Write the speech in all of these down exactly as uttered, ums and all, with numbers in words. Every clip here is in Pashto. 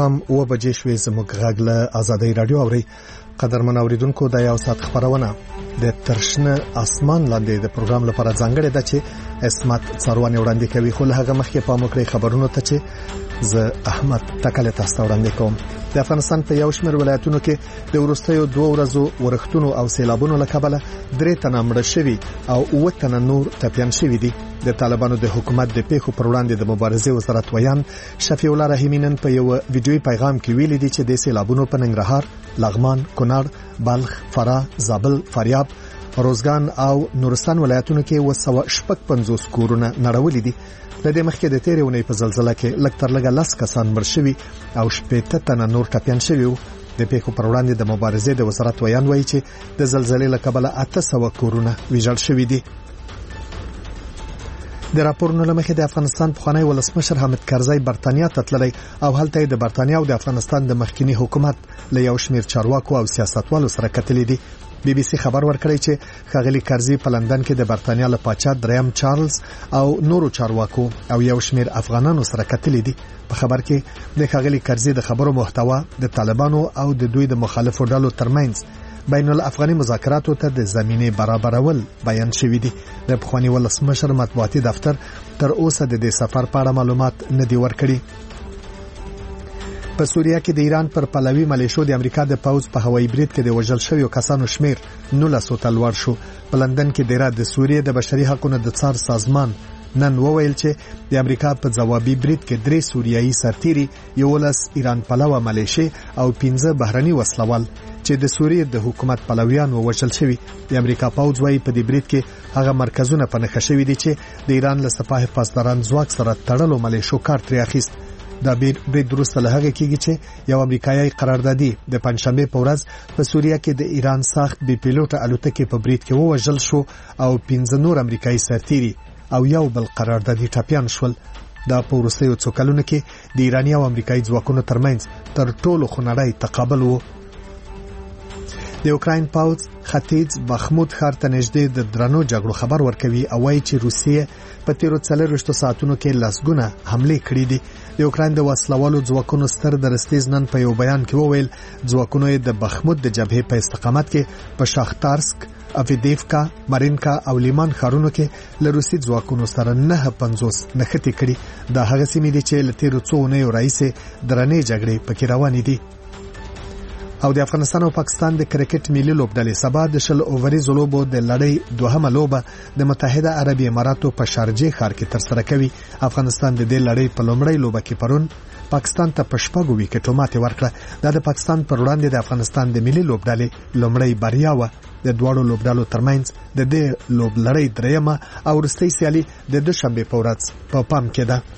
ماښام اوه بجې شوې. زموږ غږ له آزادۍ رادیو اوري. قدرمن اوریدونکو، د یو ساعت خبرونه د ترشنه اسمان لاندې د پروګرام لپاره ځانګړې ده چې اسمت څاروانه وړاندې کوي. خو له هغه مخکې په موږ خبرونو ته چې زه احمد تکل تاسو وړاندې کوم. د افغانستان په یو شمېر ولایتونو کې د ورستیو دوه ورځو ورښتونو او سیلابونو له کبله درې تنه مړه شوي او اووه تنه نور ټپیان شوي دي. د طالبانو د حکومت د پیښو پر وړاندې د مبارزې وزارت ویان شفیع الله رحیمی نن په یو ویډیوي پیغام کې ویلي دي چې د سیلابونو په ننګرهار، لغمان، کونړ، بلخ، فراه، زابل، فاریاب، روزګان او نورستان ولایتونو کې وسو شپږ پنځوس کورونه نړولې دي. د دې مخکې د تیرې ونې په زلزلہ کې لږ تر لږه لس کسان مړ شوي او شپږ تنه نور ټپیان شوي وو. د پیښو پر وړاندې د مبارزې د وزارت ویان وایي چې د زلزلې له کبله اته سوه کورونه ویجاړ شوي دي. د راپورونو لمخې د افغانستان پخوانی ولسمشر حامد کرزی برتانیا ته تللی او هلته د برتانیا او د افغانستان د مخکنی حکومت له یو شمېر چارواکو او سیاستوالو سره کتلې دي. بي بي سي خبر ورکړی چې ښاغلي کرزی په لندن کې د برتانیا له پاچا دریم چارلز او نورو چارواکو او یو شمېر افغانانو سره کتلې دي. په خبر کې د ښاغلي کرزی د خبرو محتوا د طالبانو او د دوی د مخالفو ډلو ترمنځ بین الافغاني مذاکراتو ته د زمینه برابرول بیان شوی دی. د پخوانی ولسمشر مطبوعاتي دفتر تر اوسه د دې سفر په اړه معلومات نه دی ورکړي. په سوریه کې د ایران پر پلوي ملیشو د امریکا د پوز په هوایي برید کې د وژل شویو کسانو شمیر نولس ته لوړ شو. په لندن کې د د سوریه د بشري حقوقو د څار سازمان نن وویل چې د امریکا په ځوابي برید کې درې سوریایي سرتیري، یولس ایران پلوه ملیشي او پنځه بهرني وسلوال چې د سوریې د حکومت پلویان ووژل شوي. د امریکا پوز وايي په دې برید کې هغه مرکزونه په نښه شوي دي چې د ایران له سپاه پاسداران ځواک سره تړلو ملیشو کار ترې اخیست. دا برید وروسته له هغه کېږي چې یو امریکایي قراردادي د پنځشنبه په ورځ په سوریه کې د ایران ساخت بي پیلوټه الوتکې په برید کې ووژل شو او پنځه نور امریکایي سرتیري او یو بل قراردادي ټپیان شول. دا په وروستیو څو کلونو کې د ایراني او امریکایي ځواکونو ترمنځ تر ټولو خونړی تقابل وو. د یوکراین پوځ ختیځ بخمود ښار ته نږدې د درنو جګړو خبر ورکوي او وايي چې روسیه په تیرو څلوېښتو ساعتونو کې لسګونه حملې کړې دي. د یوکراین د وسلوالو ځواکونو ستر درستیز نن په یو بیان کې وویل ځواکونو د بخمود د جبهې په استقامت کې په شاختارسک، افیدیفکا، مارینکا او لیمان ښارونو کې له روسي ځواکونو سره نه پنځوس نښتې کړي. دا هغه سیمې دي چې له تیرو څو اونیو راهیسې درنې جګړې پکې روانې دي. او د افغانستان او پاکستان د کرکټ ملي لوبډلې سبا د شل اووريزو لوبو د لړۍ دوهمه لوبه د متحده عربي اماراتو په شارجه ښار کې ترسره کوي. افغانستان د دې لړۍ په لومړۍ لوبه کې پرون پاکستان ته په شپږو وکټو ماتې ورکړه. دا د پاکستان پر وړاندې د افغانستان د ملي لوبډلې لومړۍ بریا و. د دواړو لوبډلو ترمنځ د دې لوب لړۍ دریمه او وروستۍ سیالي د دوشنبه په ورځ په پام کې ده.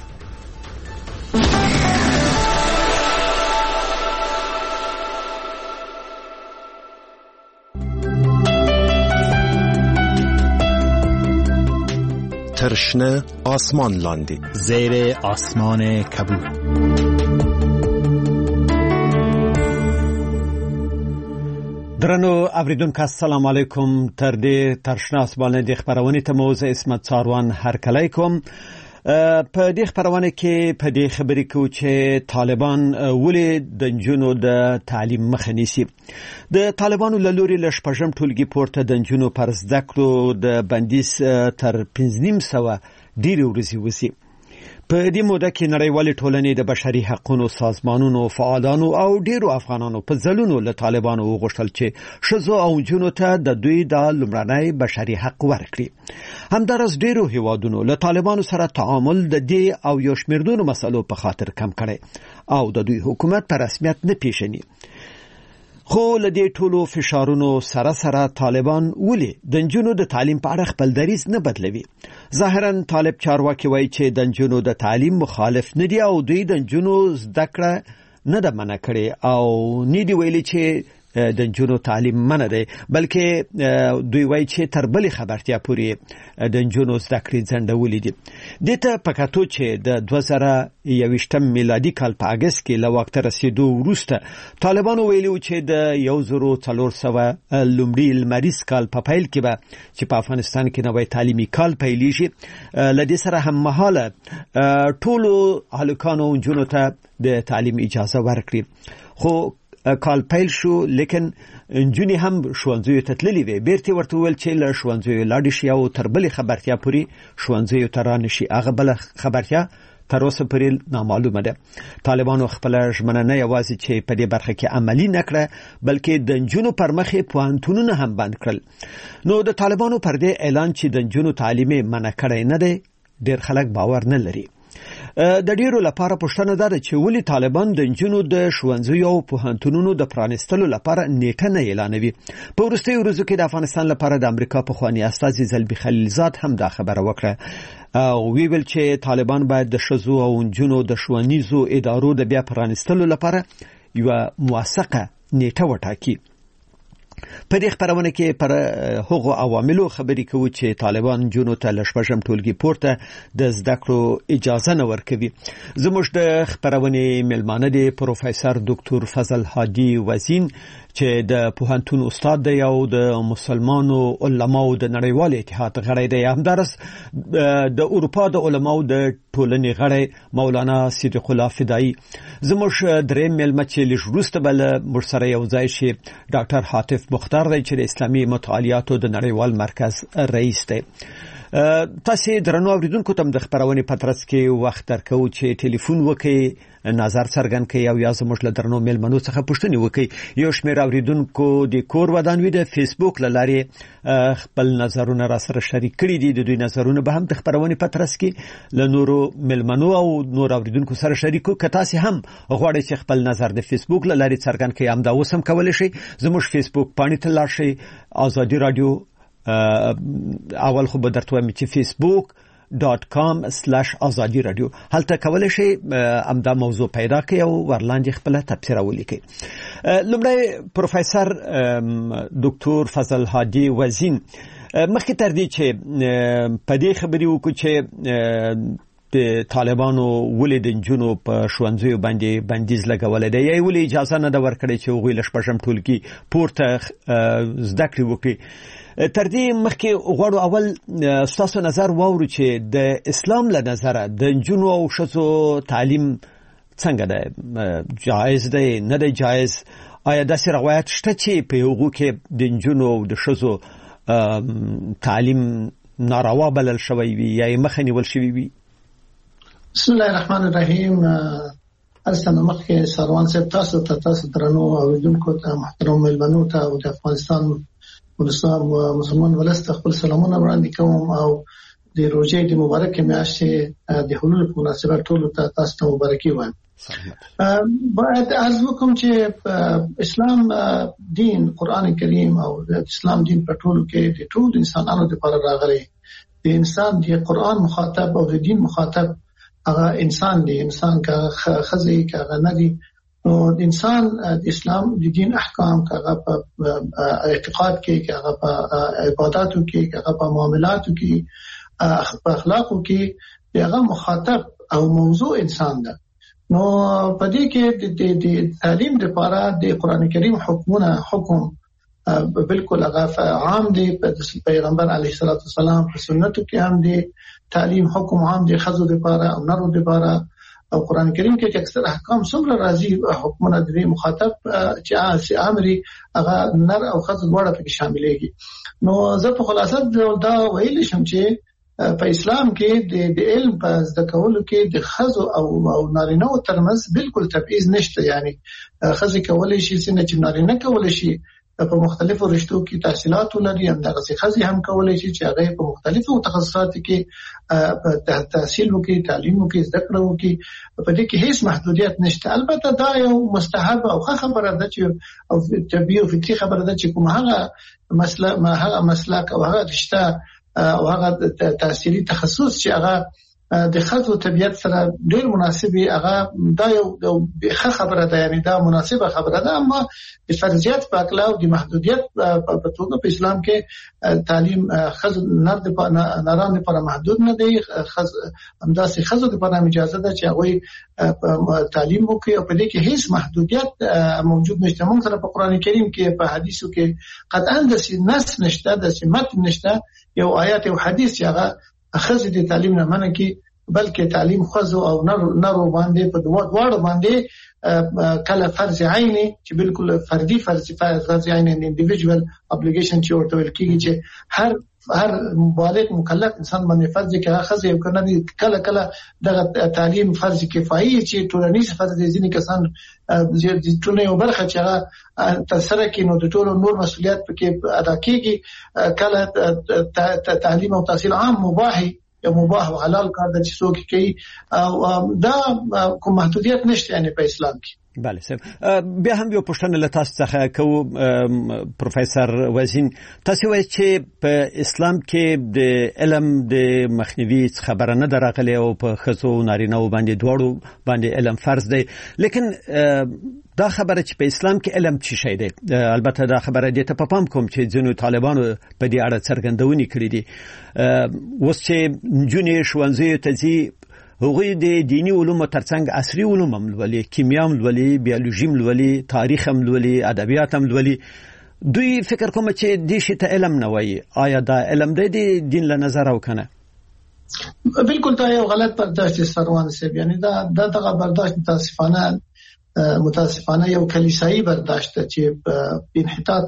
ترشنه آسمان لاندی، زیر آسمان کبود. درنو اوریدونکو السلام علیکم. تر دې ترشنه آسمان لاندې خبرونه ته موزه اسمت څاروان هرکلی کوم. په دې خبرونه کې په دې خبرې کې چې طالبان ولې د نجونو د تعلیم مخه نیسي. د طالبانو له لوري له شپږم ټولګي پورته د نجونو پر زده کړو د بندیز تر پنځه نیم سوه ډېرې ورځې وشي. په دې موده کې نړیوالې ټولنې د بشري حقوقو سازمانونو فعالانو او ډیرو افغانانو په ځلونو له طالبانو وغوښتل چې ښځو او نجونو ته د دوی د لومړنۍ بشري حق ورکړي. همداراز ډیرو هیوادونو له طالبانو سره تعامل د دې او یو شمېر نورو مسلو په خاطر کم کړي او د دوی حکومت په رسمیت نه پیژني. خو له دې ټولو فشارونو سره سره طالبان ولې د نجونو د تعلیم په اړه خپل دریځ نه بدلوي؟ ظاهرا طالب چارواکي وایي چې د نجونو د تعلیم مخالف نه دي او دوی د نجونو زده کړه نه ده منع کړې او نه دی ویلي چې د نجونو تعلیم منع دی، بلکې دوی وایي چې تر بلې خبرتیا پورې د نجونو زده کړې ځنډولې دي. دې ته په کتو چې د دوه زره یوویشتم میلادي کال په اګست کې له واک ته رسېدو وروسته طالبانو ویلي چې د یو زرو څلور سوه لومړي لمریز کال په پیل کې به چې په افغانستان کې نوی تعلیمي کال پیلېږي، له دې سره هم مهاله ټولو هلکانو او نجونو ته د تعلیم اجازه ورکړي. خو کال پیل شو، لیکن نجونې هم ښوونځیو ته تللې وې. بیرته ورته وویل چې له ښوونځیو لاړې شي او تر بلې خبرتیا پورې ښوونځیو ته رانشي. هغه بله خبرتیا تر اوسه پورې نامعلومه ده. طالبانو خپله ژمنه نه یوازې چې په دې برخه کې عملي نه کړه، بلکې د نجونو پر مخ یې پوهنتونونه هم بند کړل. نو د طالبانو پر دې اعلان چې د نجونو تعلیم یې منع کړی نه دی، ډېر خلک باور نه لري. د ډیرو لپاره پوښتنه ده چې ولې طالبان د نجونو د ښوونځیو او پوهنتونونو د پرانیستلو لپاره نیټه نه اعلانوي. په وروستیو ورځو کې د افغانستان لپاره د امریکا پخوانی استازي زلبي خلیلزاد هم دا خبره وکړه او ویل چې طالبان باید د ښځو او نجونو د ښوونیزو ادارو د بیا پرانیستلو لپاره یوه موثقه نیټه وټاکي. په دې خبرونه کې پر هغو عواملو خبرې کوو چې طالبان نجونو ته له شپږم ټولګي پورته د زده کړو اجازه نه ورکوي. زموږ د خبرونې میلمانه دی پروفیسور دکتور فضل هادي وزین چې د پوهنتون استاد دی او د مسلمانو علماو د نړیوال اتحاد غړی دی. همدارس د اروپا د علماو د ټولنې غړی مولانا صدیق الله فدایی. زموږ دریم میلمه چې لږ وروسته به له موږ سره یو ځای شي ډاکټر حاتف مختار دی چې د اسلامي مطالعاتو د نړیوال مرکز رئیس دی. تاسو درنو اوریدونکو ته د خبرونې په ترڅ کې وخت درکو چې ټلیفون وکړئ، نظر څرګند کړئ او یا زموږ له درنو میلمنو څخه پوښتنې وکړئ. یو شمېر اوریدونکو د کور ودانوي د فیسبوک له لارې خپل نظرونه را سره شریک کړي دي. د دوی نظرونه به هم د خبرونې په ترڅ کې له نورو میلمنو او نور اوریدونکو سره شریکو. که تاسو هم غواړئ چې خپل نظر د فیسبوک له لارې څرګند کړئ، هم دا اوس هم کولی شئ. زموږ فیسبوک پاڼې ته لاړ شئ، ازادي رادیو. اول خو به درته وایم چې فیسبوک ډاټ کام سلاش ازادي رادیو، هلته کولی شئ همدا موضوع پیدا کړئ او ورلاندې خپله تبصره ولیکئ. لومړی پروفیسور دکتور فضل هادي وزین، مخکې تر دې چې په دې خبرې وکړو چې د طالبانو ولې د نجونو په ښوونځیو باندې بندیز لګولی دی، یا ولې اجازه نه ده ورکړې چې هغوی له شپږم ټولګي پورته زده کړې وکړي. تر دې مخکې غواړو اول ستاسو نظر واورو چې د اسلام له نظره د نجونو او ښځو تعلیم څنګه دی، جایز دی نه دی جایز؟ آیا داسې روایت شته چې په هغو کې د نجونو او د ښځو تعلیم ناروا بلل شوی وي یا یې مخه نیول شوی وي؟ بسم الله الرحمن الرحیم. السلام مخکې سروان صاحب، تاسو ته تاسو درنو اوریدونکو ته محترم میلمنو ته او د افغانستان مسلمان ولست خپل سلامونه وړاندې کوم او د روزې د مبارکې میاشتې د حلول په مناسبت ټولو ته تاسو ته مبارکي وایم. باید عرض وکړم چې اسلام دین قرآن کریم او د اسلام دین په ټولو کې د ټول انسانانو لپاره راغلی. د انسان د قرآن مخاطب او د دین مخاطب هغه انسان دی، انسان که ښځه که هغه نه دی. نو د انسان د اسلام د دین احکام که هغه په اعتقاد کې، که هغه په عباداتو کې، که هغه په معاملاتو کې، په اخلاقو کې، هغه مخاطب او موضوع انسان ده. نو په دې کې د تعلیم لپاره د قرآن کریم حکمونه حکم بالکل هغه عام دی. په پیغمبر علیه الصلاۃ والسلام په سنتو کې هم دی تعلیم حکم عام دی، ښځو لپاره او نرو لپاره. او قرآن کریم کې چې اکثر احکام څومره راځي حکمونه د مخاطب چې امري هغه نر او ښځو دواړه پکې شاملېږي. نو زه په خلاصه دا ویل شم چې په اسلام کې د علم په زده کولو کې د ښځو او نارینه‌و ترمنځ بالکل تبعیض نشته. یعنی ښځې کولی شي چې نارینه کولی شي په مختلفو رشتو کې تحصیلات ولري، همدغه ښځې هم کولی شي چې هغه په مختلفو تخصصاتو کې تحصیل وکړي، تعلیم وکړي، زده کړه وکړي. په دې کې هیڅ محدودیت نشته. البته دا یو مستحب او ښه خبره ده چې او طبیعي او فطري خبره ده چې کوم هغه مسلک هغه مسلک او هغه رشته او هغه تحصیلي تخصص چې هغه د خزو طبيعت سره ډېر مناسبي هغه دا یو ښه خبره ده، یعنی دا مناسبه خبره ده. اما د فرضیت په اړه او د محدودیت په توګه په اسلام کې تعلیم خزو نر د ناران لپاره محدود نه دی. خز همداسې خزو لپاره اجازه ده چې هغه تعلیم وکړي او په دې کې هیڅ محدودیت موجود نشته. موږ سره په قران کریم کې په حدیثو کې قطعا د نص نشته، د متن نشته یو آیات او حدیث هغه خزو د تعلیم نه منع کی، بلکې تعلیم خزو او نر نرو باندې په دوه دواړو باندې کله فرض عیني چې بالکل فردي فرض فرض عیني انډیویډوال ابلیګیشن چې ورته ویل کیږي چې هر هر بالغ مکلف انسان باندې فرض کې خزو یو کنه کله کله د تعلیم فرض کفایي چې ټولنیز فرض دي ځینې کسان د ټولنې یو برخه چې هغه تر سره کې نو د ټولو نور مسولیت پکې ادا کیږي. کله تعلیم او تحصیل عام مباحي یا مباح او حلال کار د چې څوک کوي او دا کوم محدودیت نشته یعنی په اسلام کې. بله صاحب، بیا هم یو پوښتنه له تاسو څخه کوو پروفیسور وزین. تاسو وایي چې په اسلام کې د علم د مخنیوي خبره نه درغلي او په ښځو نارینه باندې دواړو باندې علم فرض دی، لیکن دا خبره چې په اسلام کې علم څه شی دی، البته دا خبره دې ته په پام کوم چې ځینو طالبانو په دې اړه څرګندونې کړې دي. اوس چې نجونې ښوونځیو ته ځي، هغوی د دینی علومو ترڅنګ عصري علوم هم لولي، کیمیا هم لولي، بیولوژي هم لولي، تاریخ هم لولي، ادبیات هم لولي. دوی فکر کوم چې دې شي ته علم نه وایي. آیا دا علم دی د دین له نظر او کنه؟ بالکل دا یو غلط برداشت سروان صاحب، یعنی دا دغه برداشت متاسفانه متاسفانه یو کلیسایی برداشت چې په انحطاط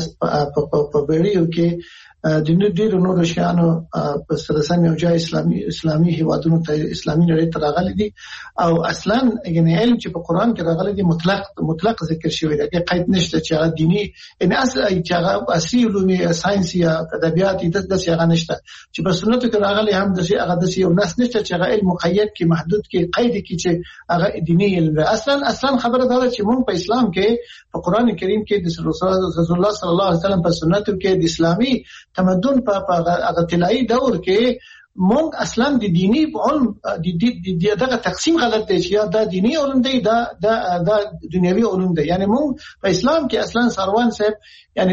په بیړیو کې د ډیرو نورو شیانو په سره سم یو ځای اسلامي اسلامي هیوادونو ته اسلامي نړۍ ته راغلي دي او اصلا یعنی علم چې په قران کې راغلي دي مطلق مطلق ذکر شوی دی، قید نشته چې هغه دینی ان اصل چې هغه اصلي علوم ساينس یا ادبیات د داسې هغه نشته چې په سنتو کې راغلي هم د شي هغه د یو ناس نشته چې هغه علم مقید کې محدود کې قید کې چې هغه دینی علم اصلا اصلا خبره دا چې موږ په اسلام کې په قران کریم کې د رسول الله صلی الله علیه وسلم په سنتو کې د اسلامي تمدن په هغه طلایی دور کې مونږ اصلا د دینی علم د دغه تقسیم غلط دی چې دا دینی علم دی دا دا دنیوي علوم دی. یعنی مونږ په اسلام کې اصلا سروان صاحب یعنی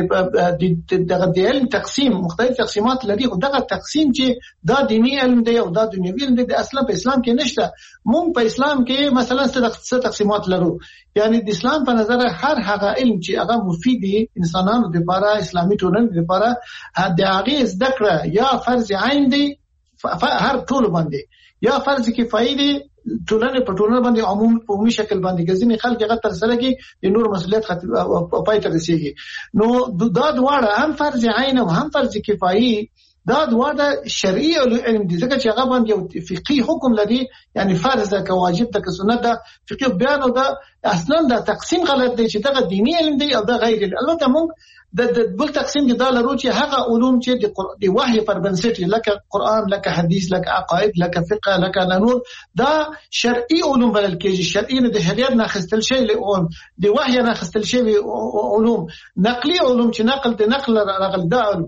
دغه د علم تقسیم مختلف تقسیمات لري، خو دغه تقسیم چې دا دینی علم دی او دا دنیوي علم دی اصلا په اسلام کې نشته. مونږ په اسلام کې مثلا څه تقسیمات لرو، یعنی د اسلام په نظر هر هغه علم چې هغه مفید دی انسانانو لپاره، اسلامي ټولنې لپاره، د هغه ذکر یا فرض عین دی هر ټول باندې یا فرض کفایي دي ټولنه په ټولنه باندې عموم په عمومي شکل باندې ګزینې خلک هغه تر سره کې د نور مسؤلیت خاطر پای ته رسیږي. نو دا دواړه هم فرض عین او هم فرض کفایي دا دواړه شرعي علم دي، ځکه چې هغه باندې یو فقهي حکم لري، یعنی فرض ده که واجب ده که سنت ده فقهي بیان او دا اصلا دا تقسیم غلط دی چې دا دینی علم دی او دا غیر. البته موږ د بل تقسیم کې دا لرو چې هغه علوم چې د وحي پر بنسټ لکه قران لکه حدیث لکه عقاید لکه فقه لکه نور دا شرعي علوم بلل کېږي. شرعي نه د شریعت نه خستل شي علوم، د وحي نه خستل شي علوم، نقلي علوم چې نقل د نقل راغل دا علوم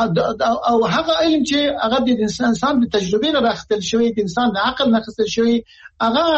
او هغه علم چې هغه د انسان د تجربې نه راخستل شوی، د انسان د عقل نه خستل شوی، هغه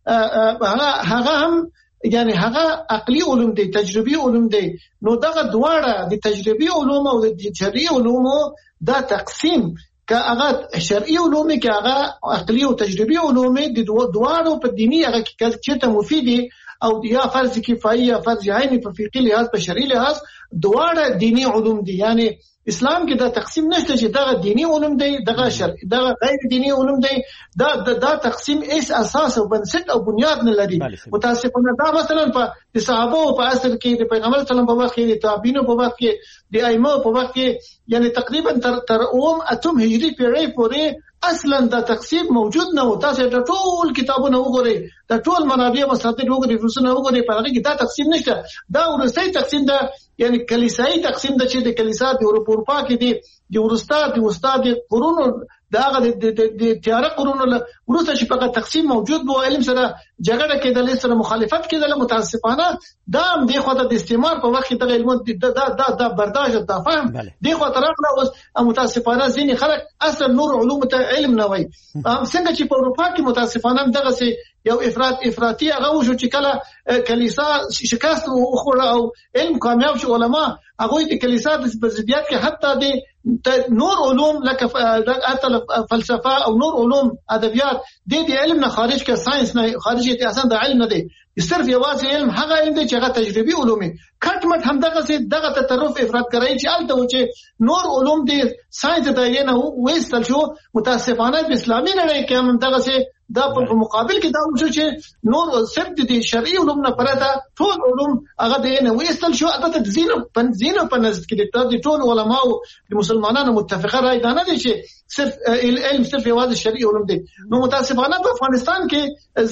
هغه هغه هم یعنی هغه عقلي علوم دي، تجربي علوم دي. نو دغه دواړه د تجربي علوم او د شرعي علوم دا تقسیم که هغه شرعي علوم کې هغه عقلي او تجربي علوم دي دواړو په دیني هغه کې چې ته مفیدي او یا فرض کفایي یا فرض عین په فقهي لحاظ په شرعي لحاظ دواړه دینی علوم دي. یعنی اسلام کې دا تقسیم نشته چې دا دینی علوم دی دغه شرعي دغه غیر دینی علوم دی، دا دا تقسیم هیڅ اساس او بنسټ او بنیاد نه لري. متاسفانه دا مثلا په صحابه په اصل کې د پیغمبر صلی الله علیه وسلم په وخت کې د تابعین په وخت کې د ائمه په وخت کې یعنی تقریبا تر تر اوم اتم هجری پیړۍ پورې اصلا دا تقسیم موجود نه و. تاسو د ټول کتابونه وګورئ، د ټول منابع مصادر وګورئ، رسونه وګورئ، په هغه کې دا تقسیم نشته. دا ورستۍ تقسیم ده، یعنی کلیسایی تقسیم ده چې د کلیسا د اروپا کې دي د ورستا د استاد قرونو دا هغه د تیاره قرونو وروسته چې په تقسیم موجود وو علم سره جګړه کېدل سره مخالفت کېدل متاسفانه دا هم د خواته د استعمار په وخت کې د علم دا دا دا برداشت دا فهم د خواته راغله اوس متاسفانه ځینې خلک اصل نور علوم ته علم نه وایي څنګه چې په اروپا کې متاسفانه دغه سي یو افراط افراطي هغه وشو چې کله کلیسا شکست وخوړه او علم کامیاب شو علما هغه د کلیسا د ضدیت کې حتی د نور علوم لکه حتی فلسفه او نور علوم ادبیات د دې علم نه خارج کې ساينس نه خارج کې اصلا د علم نه دی صرف یوازې علم هغه علم دی چې هغه تجربي علوم کټ مټ هم دغه سي دغه تطرف افراط کوي چې الته و چې نور علوم دي ساينس د دایره نه وېستل شو متاسفانه په اسلامي نړۍ کې هم دغه سي دا په مقابل کې دا وشو چې نور صرف د شرعي علوم نه پرته ټول علوم هغه د نه وېستل شو البته زینو پنځینو په نزد کې د ټول علماو د مسلمانانو متفقه راي دا نه دي چې صرف علم صرف یوازې شرعي علوم دي نو متاسفانه په افغانستان کې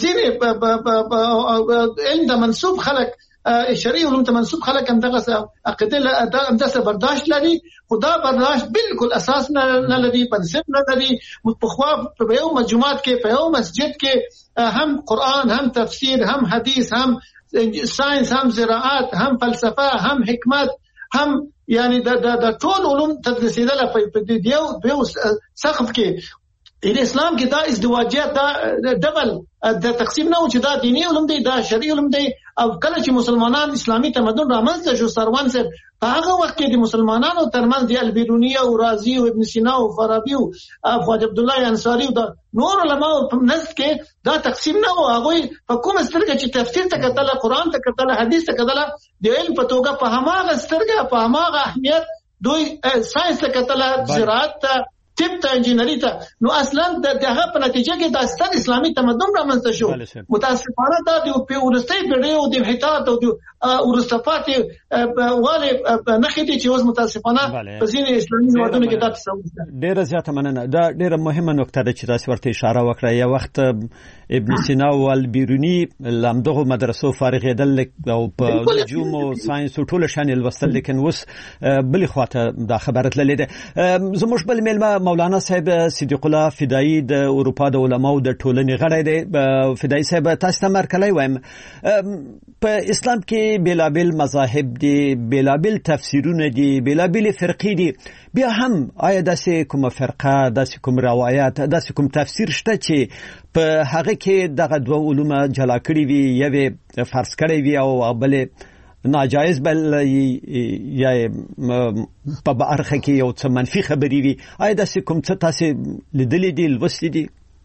زینې علم د منسوب خلک شرعي علوم ته منسوب خلک هم دغه عقیده هم دغه برداشت لري خدا برداشت بالکل اساس نه لري بنسټ نه لري متخوا په یو مجموعات کې په یو مسجد کې هم قرآن هم تفسیر هم حدیث هم ساينس هم زراعت هم فلسفه هم حکمت هم یعنی د د ټول علوم تدریسیدل په دې یو سقف کې اسلام کې دا ازدواجیت دا ډبل د تقسیم نه و چې دا دینی علوم دی دا شرعي علوم دی او کله چې مسلمانان اسلامي تمدن رامنځته شو سروان صاحب په هغه وخت کې د مسلمانانو ترمنځ د البیرونیه او رازی او ابن سینا او فارابي او خواجه عبد الله انصاری او نور علماء په نزد کې دا تقسیم نه و هغه په کوم سترګه چې تفسیر ته کتل قرآن ته کتل حدیث ته کتل د علم په توګه په هماغه سترګه په هماغه اهمیت دوی ساينس ته کتل زراعت ته طب ته انجینری ته نو اصلا د هغه په نتیجه کې د ستر اسلامي تمدن رامنځته شو متاسفانه دا د ورستۍ پیړۍ او د حیثیت او د ورستفات والي نخې دي چې اوس متاسفانه په ځینې اسلامي هیوادونو کې دا تصور ډیره زیاته مننه دا ډیره مهمه نکته ده چې تاسو ورته اشاره وکړه یو وخت ابن سینا او البیرونی لامدغه مدرسو فارغېدل او په نجوم او ساينس او ټول شان الوستل لیکن اوس بل خواته دا خبره تللې ده زموږ بل ملما مولانا صاحب صدیق الله فدایی د اروپا د علماو د ټولنې غړی دی فدایی صاحب تاسو ته مرکلی وایم په اسلام کې بیلابل مذاهب دي بیلابل تفسیرونه دي بیلابل فرقې دي بیا هم آیا داسې کومه فرقه داسې کوم روایت داسې کوم تفسیر شته چې په هغه کې دغه دوه علوم جلا کړي وي یوه فرض کړی وي او بلې ناجایز بل یا په برخه کې یو څه منفي خبرې وي آیا داسې کوم څه تاسو لیدلې دي لوستلې دي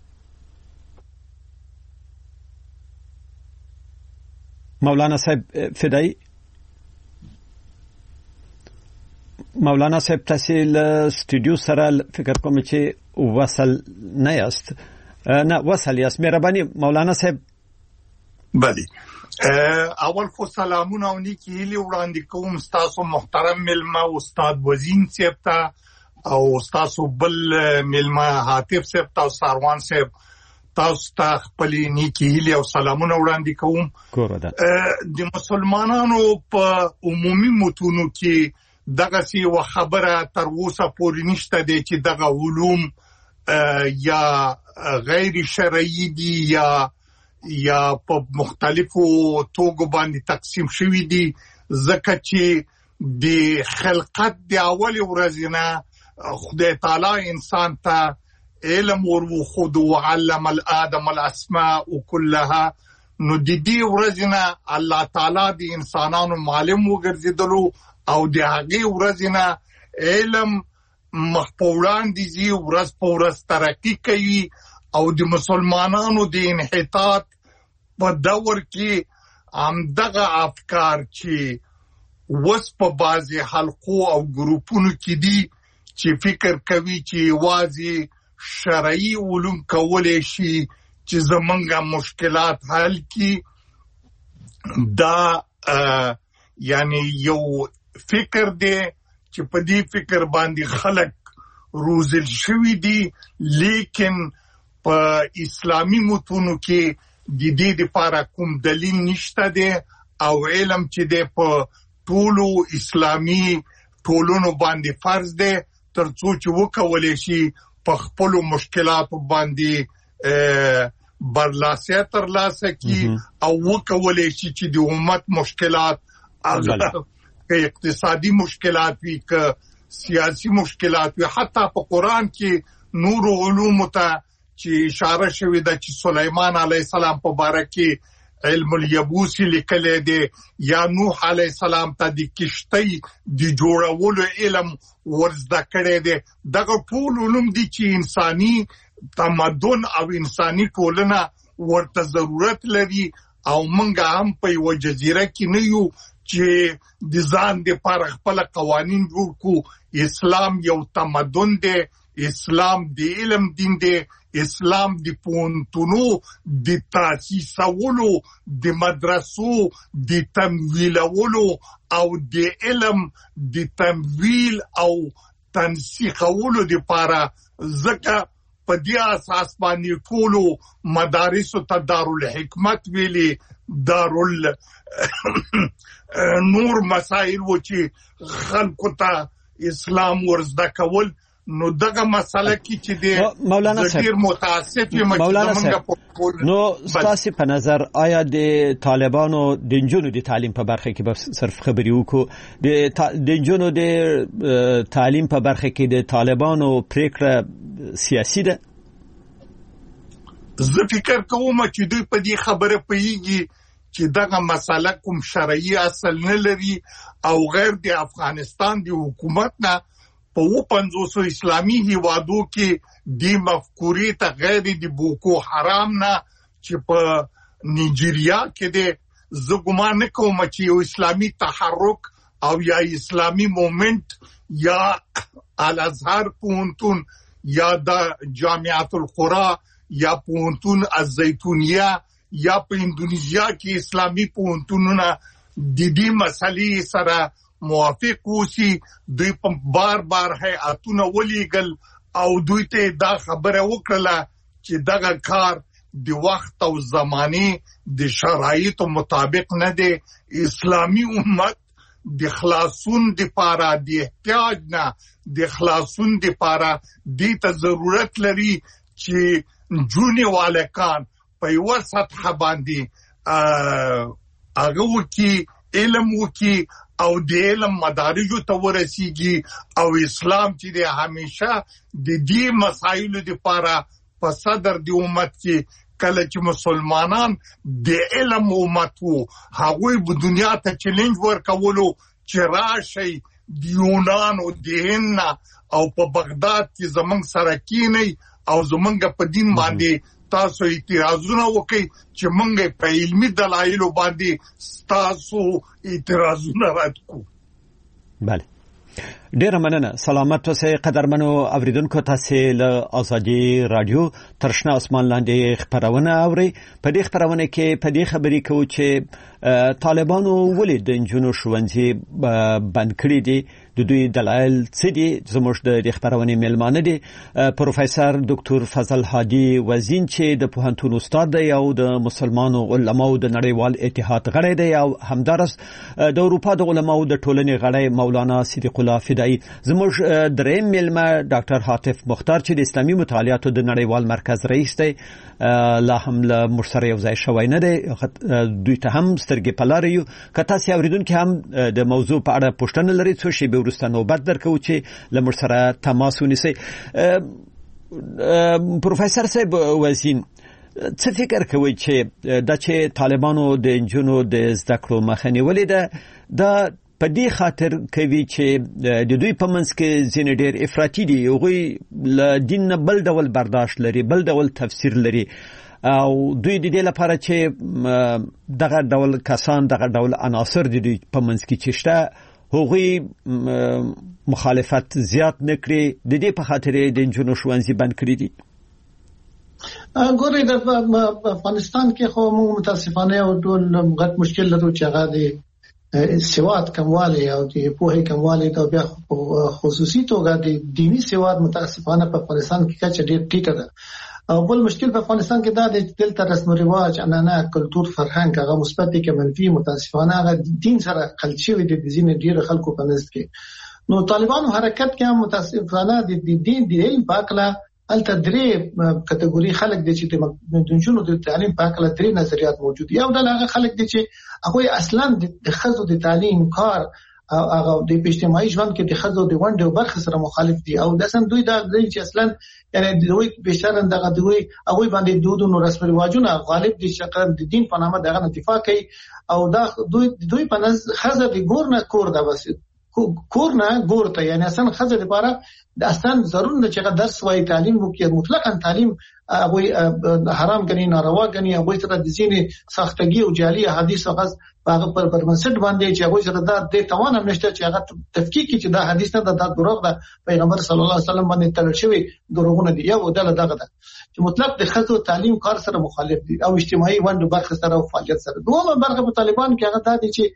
مولانا صاحب فدایی مولانا صاحب تاسو له سټوډیو سره فکر کوم چې وصل نه یاست نه وصل یاست مهرباني مولانا صاحب بله اول خو سلامونه او نیکی هیلې وړاندې کوم تاسو محترم ملما استاد وزین صاحب ته او تاسو بل ملما حاتف صاحب ته او ساروان صاحب تاسو ته خپل نیکی هیلې او سلامونه وړاندې کوم د مسلمانانو په عمومي متونو کې دغه سی و خبره تر اوسه پورې نشته دی چې دغه علوم یا غیر شرعي دي یا یا په مختلفو توګو باندې تقسیم شوی دي ځکه چې د خلقت د اول ورځې نه خدای تعالی انسان ته علم ورخود او علم الادم الاسماء كلها نو د دې ورځې نه الله تعالی د انسانانو معلم وګرځیدلو او د هغه ورځې نه علم مخپوران دي ورځ په ورځ ترقی کوي او د مسلمانانو د انحطاط په دور کې هم دغه افکار چې وس په بازي حلقو او ګروپونو کې دي چې فکر کوي چې واځي شرعي علوم کولای شي چې زمونږه مشکلات حل کړي دا یعنی یو فکر دی چې په دې فکر باندې خلک روزل شوی دي لیکن په اسلامي متونو کې د دې لپاره کوم دلیل نشته دی او علم چې دی په ټولو اسلامي ټولونو باندې فرض دی ترڅو چې وکولای شي په خپل مشکلاتو باندې برلاسه تر لاسه کی او وکولې شي چې د امت مشکلات هغه اقتصادي مشکلات وي ک سیاسي مشکلات وي حتی په قران کې نور علوم ته چې اشاره شوی د چې سليمان عليه السلام په باره کې علم اليبوس لیکل دي یا نوح عليه السلام ته د کشتۍ د جوړولو علم ورزده کړی دی دغه ټول علوم دي چې انساني تمدن او انساني ټولنه ورته ضرورت لري او موږ هم په یو جزیره کې نه یو چې د ځان د پر خپل قوانين جوړ کو اسلام یو تمدن دی اسلام د علم دین دی اسلام د پونتونو د تاسیسولو د مدرسو د تمویلولو او د علم د تمویل او تنسیقولو د لپاره ځکه په دې اساس باندې ټول مدارس ته دارالحکمت ویلي دارال نور مسائل و چې خلکو ته اسلام ورزده کول نو دغه مسله کې چې د مولانا صاحب متاسف یم مولانا صاحب نو ستاسو په نظر آیا د طالبانو د جنونو د تعلیم په برخه کې به صرف خبري وکړو د جنونو د تعلیم په برخه کې د طالبانو پریکړه سیاسي ده زه فکر کوم چې دوی په دې خبره پېږي چې دغه مسله کوم شرعي اصل نه لري او غیر د افغانستان د حکومت نه په پنځوس اسلامي هیوادو کې د مفکورې ته غیر د بوکو حرام نه چې په نیجیریا کې د زګمان کوم چې یو اسلامي تحرک او یا اسلامي موومنت یا الازهر پونتون یا د جامعات القرى یا پونتون الزیتونیه یا په اندونیزیا کې اسلامي پونتونونه د دې مسلې سره موافق وسی دوی په بار بار هيئتونه ولېګل او دوی ته دا خبره وکړه چې دغه کار د وخت او زمانه د شرایطو مطابق نه دی اسلامي امت د خلاصون د پاره د احتیاج نه د خلاصون د پاره د ته ضرورت لري چې جونی والکان په یو سطح باندې هغه وکي علم وکي او د علم مدارجو ته ورسیږي او اسلام چې د همیشه د دې مسایلو لپاره په صدر د امت کې کله چې مسلمانان د علم امت وو هغه په دنیا ته چیلنج ورکولو چې راشي د یونان او د هند او په بغداد کې زمنګ سره کینی او زمنګ په دین باندې تاسو اعتراضونه وکړي چې موږ په علمي دلایلو باندې تاسو اعتراضونه رد کو. بله ډیر مننه سلامت اوسئ قدرمنو اوریدونکو تاسو له ازادي رادیو ترشنا اسمان لاندې خبرونه اوري په دې خبرونه کې په دې خبرې کوي چې طالبانو ولې د جنونو ښوونځي بند کړی دي د دوی دلایل څه دي زموږ د خبرونه میلمانه دي پروفیسور ډاکټر فضل هادي وزین چې د پوهنتون استاد دی او د مسلمانانو علماو د نړیوال اتحاد غړی دی او همدارس د اروپا د علماو د ټولنې غړی مولانا صدیق الله فدایی زموږ دریم میلمه ډاکټر حاتف مختار چې د اسلامي مطالعاتو د نړیوال مرکز رئیس دی لا هم له مرسره یو ځای شوی نه دی دوی ته هم سترګې په لار یو که تاسو اوریدونکو هم د موضوع په اړه پوښتنه لرئ څو شی به وروسته نوبت درکو چې له مرسره تماس ونیسئ پروفیسور صاحب وزین څه فکر کوي چې د چې طالبانو د جنونو د زده کړو مخه نیولې ده د په دې خاطر کوي چې د دوی په منځ کې ځینې ډېر افراطي دي هغوی له دین نه بل ډول برداشت لري بل ډول تفسیر لري او دوی د دې لپاره چې دغه ډول کسان دغه ډول عناصر د دوی په منځ کې چې شته هغوی مخالفت زیات نه کړي د دې په خاطر د جنونو ښوونځي بند کړي دي. ګورئ د افغانستان کې خو موږ متاسفانه یو ډول غټ مشکل لرو چې هغه د سواد کموالی او د پوهې کموالی دا بیا خصوصي توګه د دینی سواد متاسفانه په افغانستان کې کچه ډېر ټیټه ده او بل مشکل په افغانستان کې دا د دلته رسم او رواج عنعنه کلتور فرهنګ هغه مثبت دي کې منفي متاسفانه هغه دین سره خلط شوی د ځینې ډېر خلکو په نس کې نو طالبانو حرکت کې هم متاسفانه د دین د علم په اړه الته درې کټګوري خلک دي چې د جنونو د تعلیم په اړه درې نظریات موجود دي. یو ډول هغه خلک دي چې هغه اصلا د خزو د تعلیم کار او هغه د اجتماعي ژوند کې د خزو د ونډه او برخه سره مخالف دي او داسن دوی دا دوی چې اصلا یعنی دوی بشر اندغه دوی هغه باندې دودونو رسم رواجونه غالب دي چې د دین په نامه دغه اتفاق کوي او دا دوی دوی په نظر خزه د ګور نه کور دا بس کور نه ګور ته یعنی اصلا خزه لپاره د اصلا ضروري نه چې درس وای تعلیم وکړي مطلقاً تعلیم هغه حرام غني ناروا غني هغه سره د ځینې سختګي او جعلي حدیث هغه هغه پر پر منسټ باندې چې هغه سره د توان نشته چې هغه تفکیک چې دا حدیث نه د دروغ ده پیغمبر صلی الله علیه وسلم باندې تل شوی دروغونه دي یو دله دغه ده چې مطلق د خزو تعلیم کار سره مخالف دي او اجتماعي ونډه برخه سره او فعالیت سره دوه برخه په طالبان کې هغه ده چې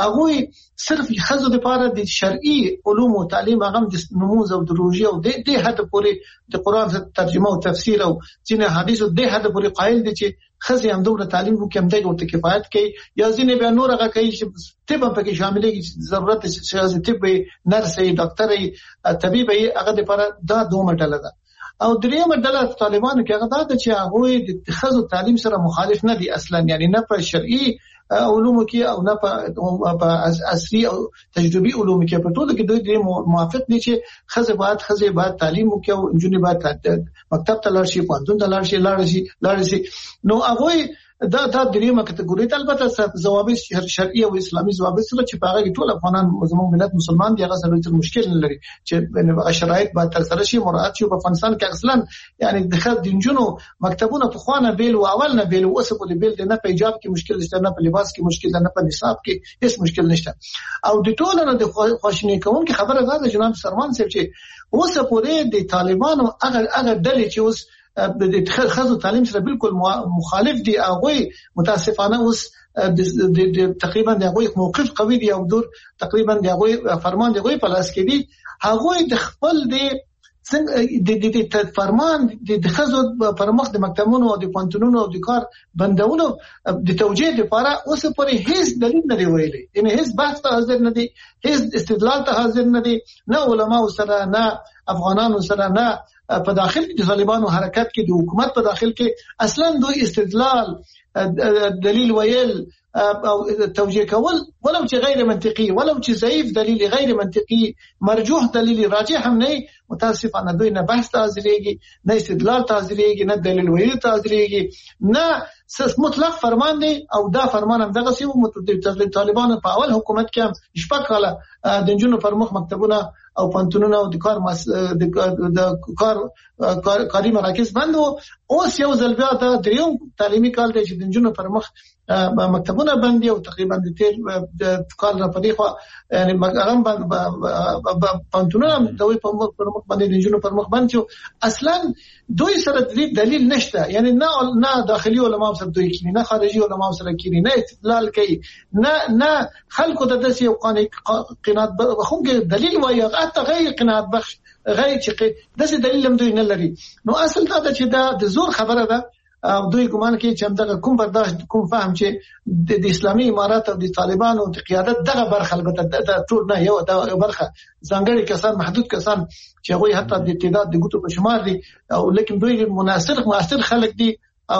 هغه صرف خزو لپاره د شرعي علوم او تعلیم هغه د نموز او دروژي او د دې حد پورې د قران ترجمه او تفسیر او ځینې حدیث د دې حد پورې قائل دي چې خزي هم دومره تعلیم وکړي هم دغه ورته کفایت کوي یا ځینې به نور هغه کوي چې طب په کې شاملېږي ضرورت چې طب نرسي ډاکټري طبيبي هغه لپاره دا دوه مټله ده او دریمه ډله طالبانو کې هغه ده چې هغه د خزو تعلیم سره مخالف نه دي اصلا یعنی نه په شرعي علوم کې او نه په عصري او تجربي علوم کې په ټولو کې دوی موافق دي چې خزه باید خزه باید تعلیم وکړي او انجونی باید مکتب ته لاړ شي پوهنتون ته لاړ شي لاړ شي لاړ شي نو هغه دا دا دریمه کټګوري ته البته ضوابط شرعي او اسلامي ضوابط سره چې په هغه کې ټول افغانان زموږ ملت مسلمان دي هغه سره مشکل نه لري چې شرایط باید تر سره شي مراعات شي په افغانستان کې اصلا یعنی د خد دینجونو مکتبونه په خوانه بیل او اول نه بیل او اوس په بیل نه په ایجاب کې مشکل نشته نه په لباس کې مشکل نه په نصاب کې هیڅ مشکل نشته او د ټولو نه د خواشنی کوم کې خبره ده جناب سرمان صاحب چې اوس پورې د طالبانو هغه هغه ډلې چې اوس د خزو تعلیم سره بالکل مخالف دي هغه متاسفانه اوس د تقریبا دغه موقف قوي دي او دور تقریبا دغه فرمان دغه په لاس کې دي هغه د خپل د د د فرمان د خزو پر مخ د مکتبونو او د پانتونونو او د کار بندونو د توجیه لپاره اوس پورې هیڅ دلیل نه دی ویلي یعنی هیڅ بحث ته حاضر نه دي هیڅ استدلال ته حاضر نه دي نه علما سره نه افغانانو سره نه په داخل کې د طالبانو حرکت کې د حکومت په داخل کې اصلا دوی استدلال دلیل ویل او توجیه کول ولو چې غیر منطقي ولو چې ضعیف دلیل غیر منطقي مرجوح دلیل راجح هم نه متاسفانه دوی نه بحث حاضرېږي نه استدلال حاضرېږي نه دلیل ویل حاضرېږي نه مطلق فرمان دی او دا فرمان هم دغه سیمه متدل طالبان په اول حکومت کې هم شپږ کاله د جنونو پر مخ مکتبونه او پانتونونه او د کار د کار کاری مراکز بند او اوس یو ځل بیا د دریوم تعلیمي کال دی چې د جنونو پر مخ مکتبونه بند دي او تقریبا د تیر د کال نه پدې خو یعنی هغه پانتونونه دوی په مخ پر مخ باندې د جنونو پر مخ بند شو اصلا دوی سره دلیل نشته یعنی نه نه داخلي علما سره دوی کینی نه خارجي علما سره کینی نه استدلال کوي نه نه خلکو د داسې یو قناعت خو دلیل وایي حتی غیر قناعت بخش غیر چې داسې دلیل هم دوی نه لري نو اصل دا چې دا د زور خبره ده او دوی ګمان کوي چې دغه کوم برداشت کوم فهم چې د اسلامي امارات او د طالبانو د قیادت دغه برخه البته د ټول نه یو د برخه ځانګړي کسان محدود کسان چې هغه حتی د تعداد د ګوتو په شمار دي او لیکن دوی مناسب موثر خلک دي او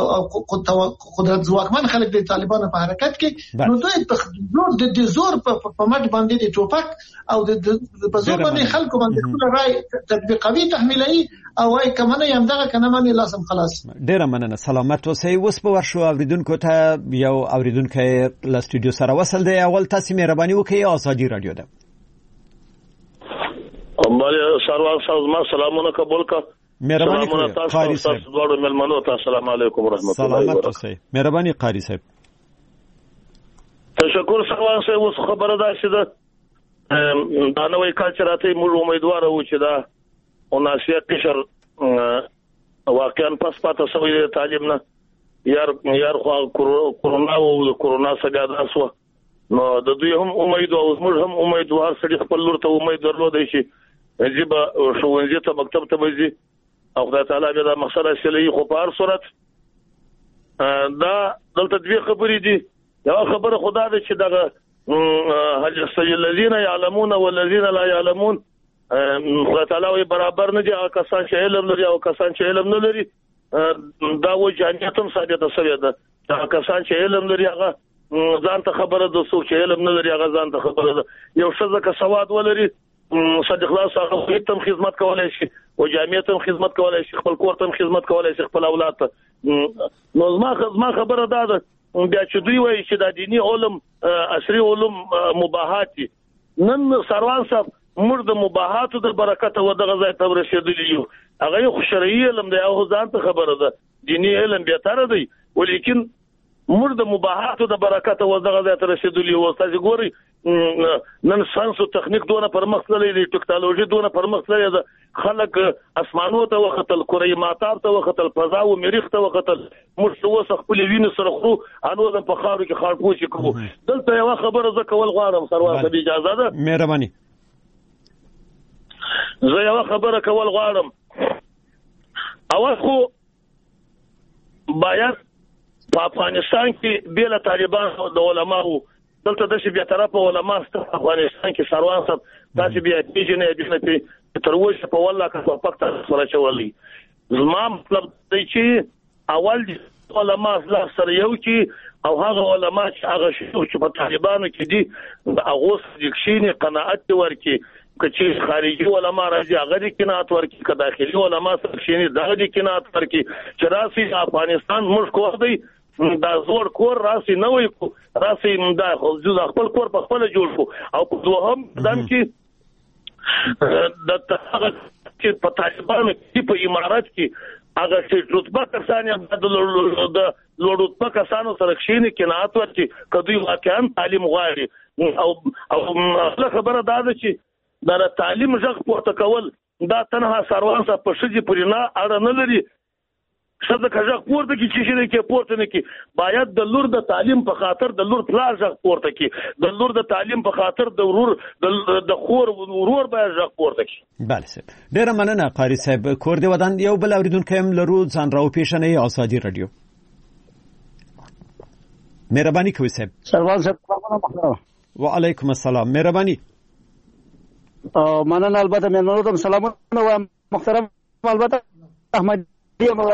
قدرت ځواکمن خلک د طالبانو په حرکت کې نو دوی په زور د زور په مټ باندې د ټوپک او د په زور باندې خلکو باندې خپل رائے تطبیقوي تحمیلي او وايي کمنه یم دغه کنه باندې لازم خلاص ډیره مننه سلامت اوسئ اوس په ورشو اوریدونکو ته یو اوریدونکو له سټوډیو سره وصل دی اول تاسو مهرباني وکړئ ازادي رادیو ده امره سروان صاحب سلامونه قبول کا مهرباني قاری صاحب دوړو ملمنو ته السلام علیکم ورحمت الله وبرکاته مهرباني قاری صاحب تشکر سروان صاحب اوس خبره ده چې دا نوې کلچراته موږ امیدوار وو چې دا اوناسیا قشر واقعا پس پاته سوی تعلیم نه یار یار خو کورونا او کورونا څخه داسو نو د دوی هم امید او موږ هم امیدوار سړي خپل لور ته امید درلودای شي چې به ښوونځي ته مکتب ته وځي او خدای تعالی به دا مسله سلی خو په هر صورت دا دلته دوی خبرې دي یو خبره خدا دې چې دغه هل الذين يعلمون والذين لا يعلمون خدای تعالی وي برابر نه دي هغه کسان چې علم لري او کسان چې علم نه لري دا و جانیت هم ثابته شوې ده هغه کسان چې علم لري هغه ځان ته خبره ده څوک چې علم نه لري هغه ځان ته خبره ده یو ښځه که سواد ولري صدق الله هغه ته خدمت کولای شي او جامعه ته خدمت کولای شي خپل کور ته خدمت کولای شي خپل اولاد ته نو ما خبره ده بیا چې دوی وایي چې د دینی علوم عصري علوم مباحات نن سروان صاحب موږ د مباحاتو د برکت او د غزا ته رسیدلی یو هغه یو شرعي علم دی او ځان ته خبره ده دینی علم به تر دی ولیکن موږ د مباحاتو د برکت او د غزا ته رسیدلی یو تاسو ګوري نن ساينس او تخنیک دونه پرمخ تللی دی ټکنالوژي دونه پرمخ تللی ده خلک اسمانو ته وختل کوري ماتاب ته وختل فضا او مریخ ته وختل موږ اوس خپل وینې سره خو انو د په خاورو کې خارپوچ کوو دلته یو خبره ز کول غواړم سروان ته اجازه ده مهرباني زه یو خبره کول غواړم اول خو باید په افغانستان کې بیل طالبان او د علماو دلته د شي بیا طرف علماء ست افغانستان کې سروان صاحب تاسو بیا پیژنې د تر اوسه په والله کا پکته سره چولې زما مطلب دی چې اول علماء اصلاح سره یو چې او هغه علماء چې هغه شو چې په طالبانو کې دي هغه ځکشینی قناعت ورکي چې خارجي علماء راځي هغه د قناعت ورکي که داخلي علماء سره شینی دغه د قناعت ورکي چې راسي افغانستان موږ کوو دی دا زور کور راسي نه وي راسي دا خو ځو خپل کور په خپل جوړ کو او په دوهم دم کې د هغه چې په طالبانو کې په امارات کې هغه چې رتبه کسان د لوړتبه کسانو سره شینی قناعت ورکي کدی واقعا تعلیم غواړي او او خبره دا ده چې دا تعلیم ځخ پورته کول دا تنها سروان صاحب په شجي پرینا اړه نه لري څه کجا پورته کی چې شي کې پورته نه کی باید د لور د تعلیم په خاطر د لور پلار ځخ پورته کی د لور د تعلیم په خاطر د ورور د خور ورور باید ځخ پورته کی بله سه ډیر مننه قاری صاحب کور دی ودان یو بل اوریدونکو هم لرو ځان راو پیښنې ازادي رادیو مهرباني کوي صاحب سروان صاحب وعلیکم السلام مهرباني مننه البته مېلمنو ته سلامونه وایم محترم البته احمد دی مو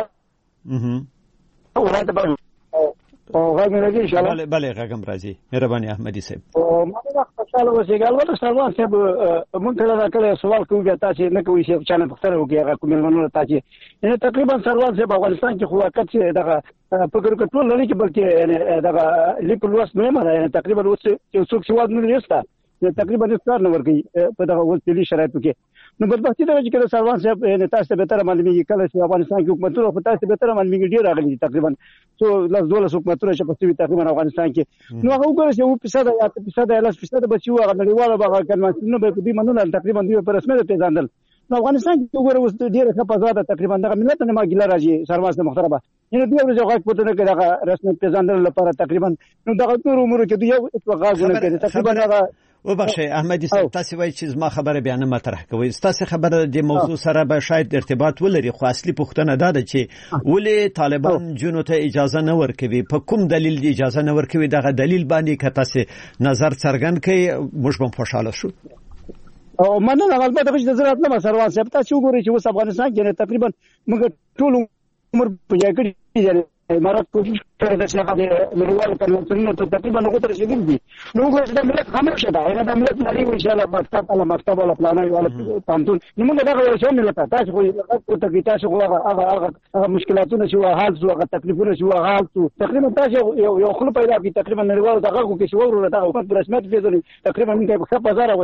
اها ولایت باندې او هغه راځي ان شاء الله بله بله هغه راځي مهرباني احمدي صاحب او مننه خوشاله اوسئ البته سروان صاحب مونږ ته دا کله سوال کوو بیا تاسو نه کوئ چې چانه پختره وکړي هغه کوم مېلمنو تاسو یعنی تقریبا سروان صاحب افغانستان کې خو وخت چې دغه فکر کټول لري چې بلکې دغه لیکل وس نه مده تقریبا اوس یو څوک سواد نه لري تقریبا ستار نه ورګي په دغه ولتلي شرایطو کې نو بدبختي دا چې کله سروان صاحب نه تاسو به تر معلومیږي کله چې افغانستان کې حکومتونه په تاسو به تر معلومیږي ډیر راغلي تقریبا څو لاس دوله حکومتونه چې په سوي تقریبا افغانستان کې نو هغه وګورئ چې او فیصد یا فیصد یا لاس فیصد بچو هغه نړیواله باغ کنه به دې مننه تقریبا دوی په رسمي پیژندل نو افغانستان کې وګورئ اوس ډیر ښه پزاده تقریبا دغه ملت نه ما ګیله راځي سروان صاحب محترمه یعنی دوی ورځ غاښ پته نه کړه هغه رسمي پیژندل لپاره تقریبا نو دغه ټول عمر کې دوی یو اتفاق نه کړي تقریبا هغه وبخښئ احمدي صاحب تاسو وایي چې ما خبره بیان مطرح کوي تاسو خبره د موضوع سره به شاید ارتباط ولري خو اصلي پوښتنه دا ده چې ولې طالبان جنو ته اجازه نه ورکوي په کوم دلیل اجازه نه ورکوي دغه دلیل باندې که تاسو نظر څرګند کړئ موږ به خوشاله شو او مننه البته چې ضرورت نه سروان صاحب تاسو وګورئ چې اوس افغانستان کې تقریبا موږ ټول عمر په یاد کړی امارات کوشش کوي چې هغه نړیوال کنفرانسونو ته تقریبا هغه تر شي دي نو موږ د ملت خاموشه ده هغه د ملت لري ان شاء الله مکتب على مکتب ولا پلانای ولا تامتون نو موږ دا یو څه ملت تاسو خو ته کې تاسو هغه هغه مشکلاتونه چې حال شو هغه تکلیفونه چې حال شو تقریبا تاسو یو خپل پیدا کی تقریبا نړیوال دغه کو کې شو ورو دا حکومت رسمیت پیژني تقریبا موږ په بازار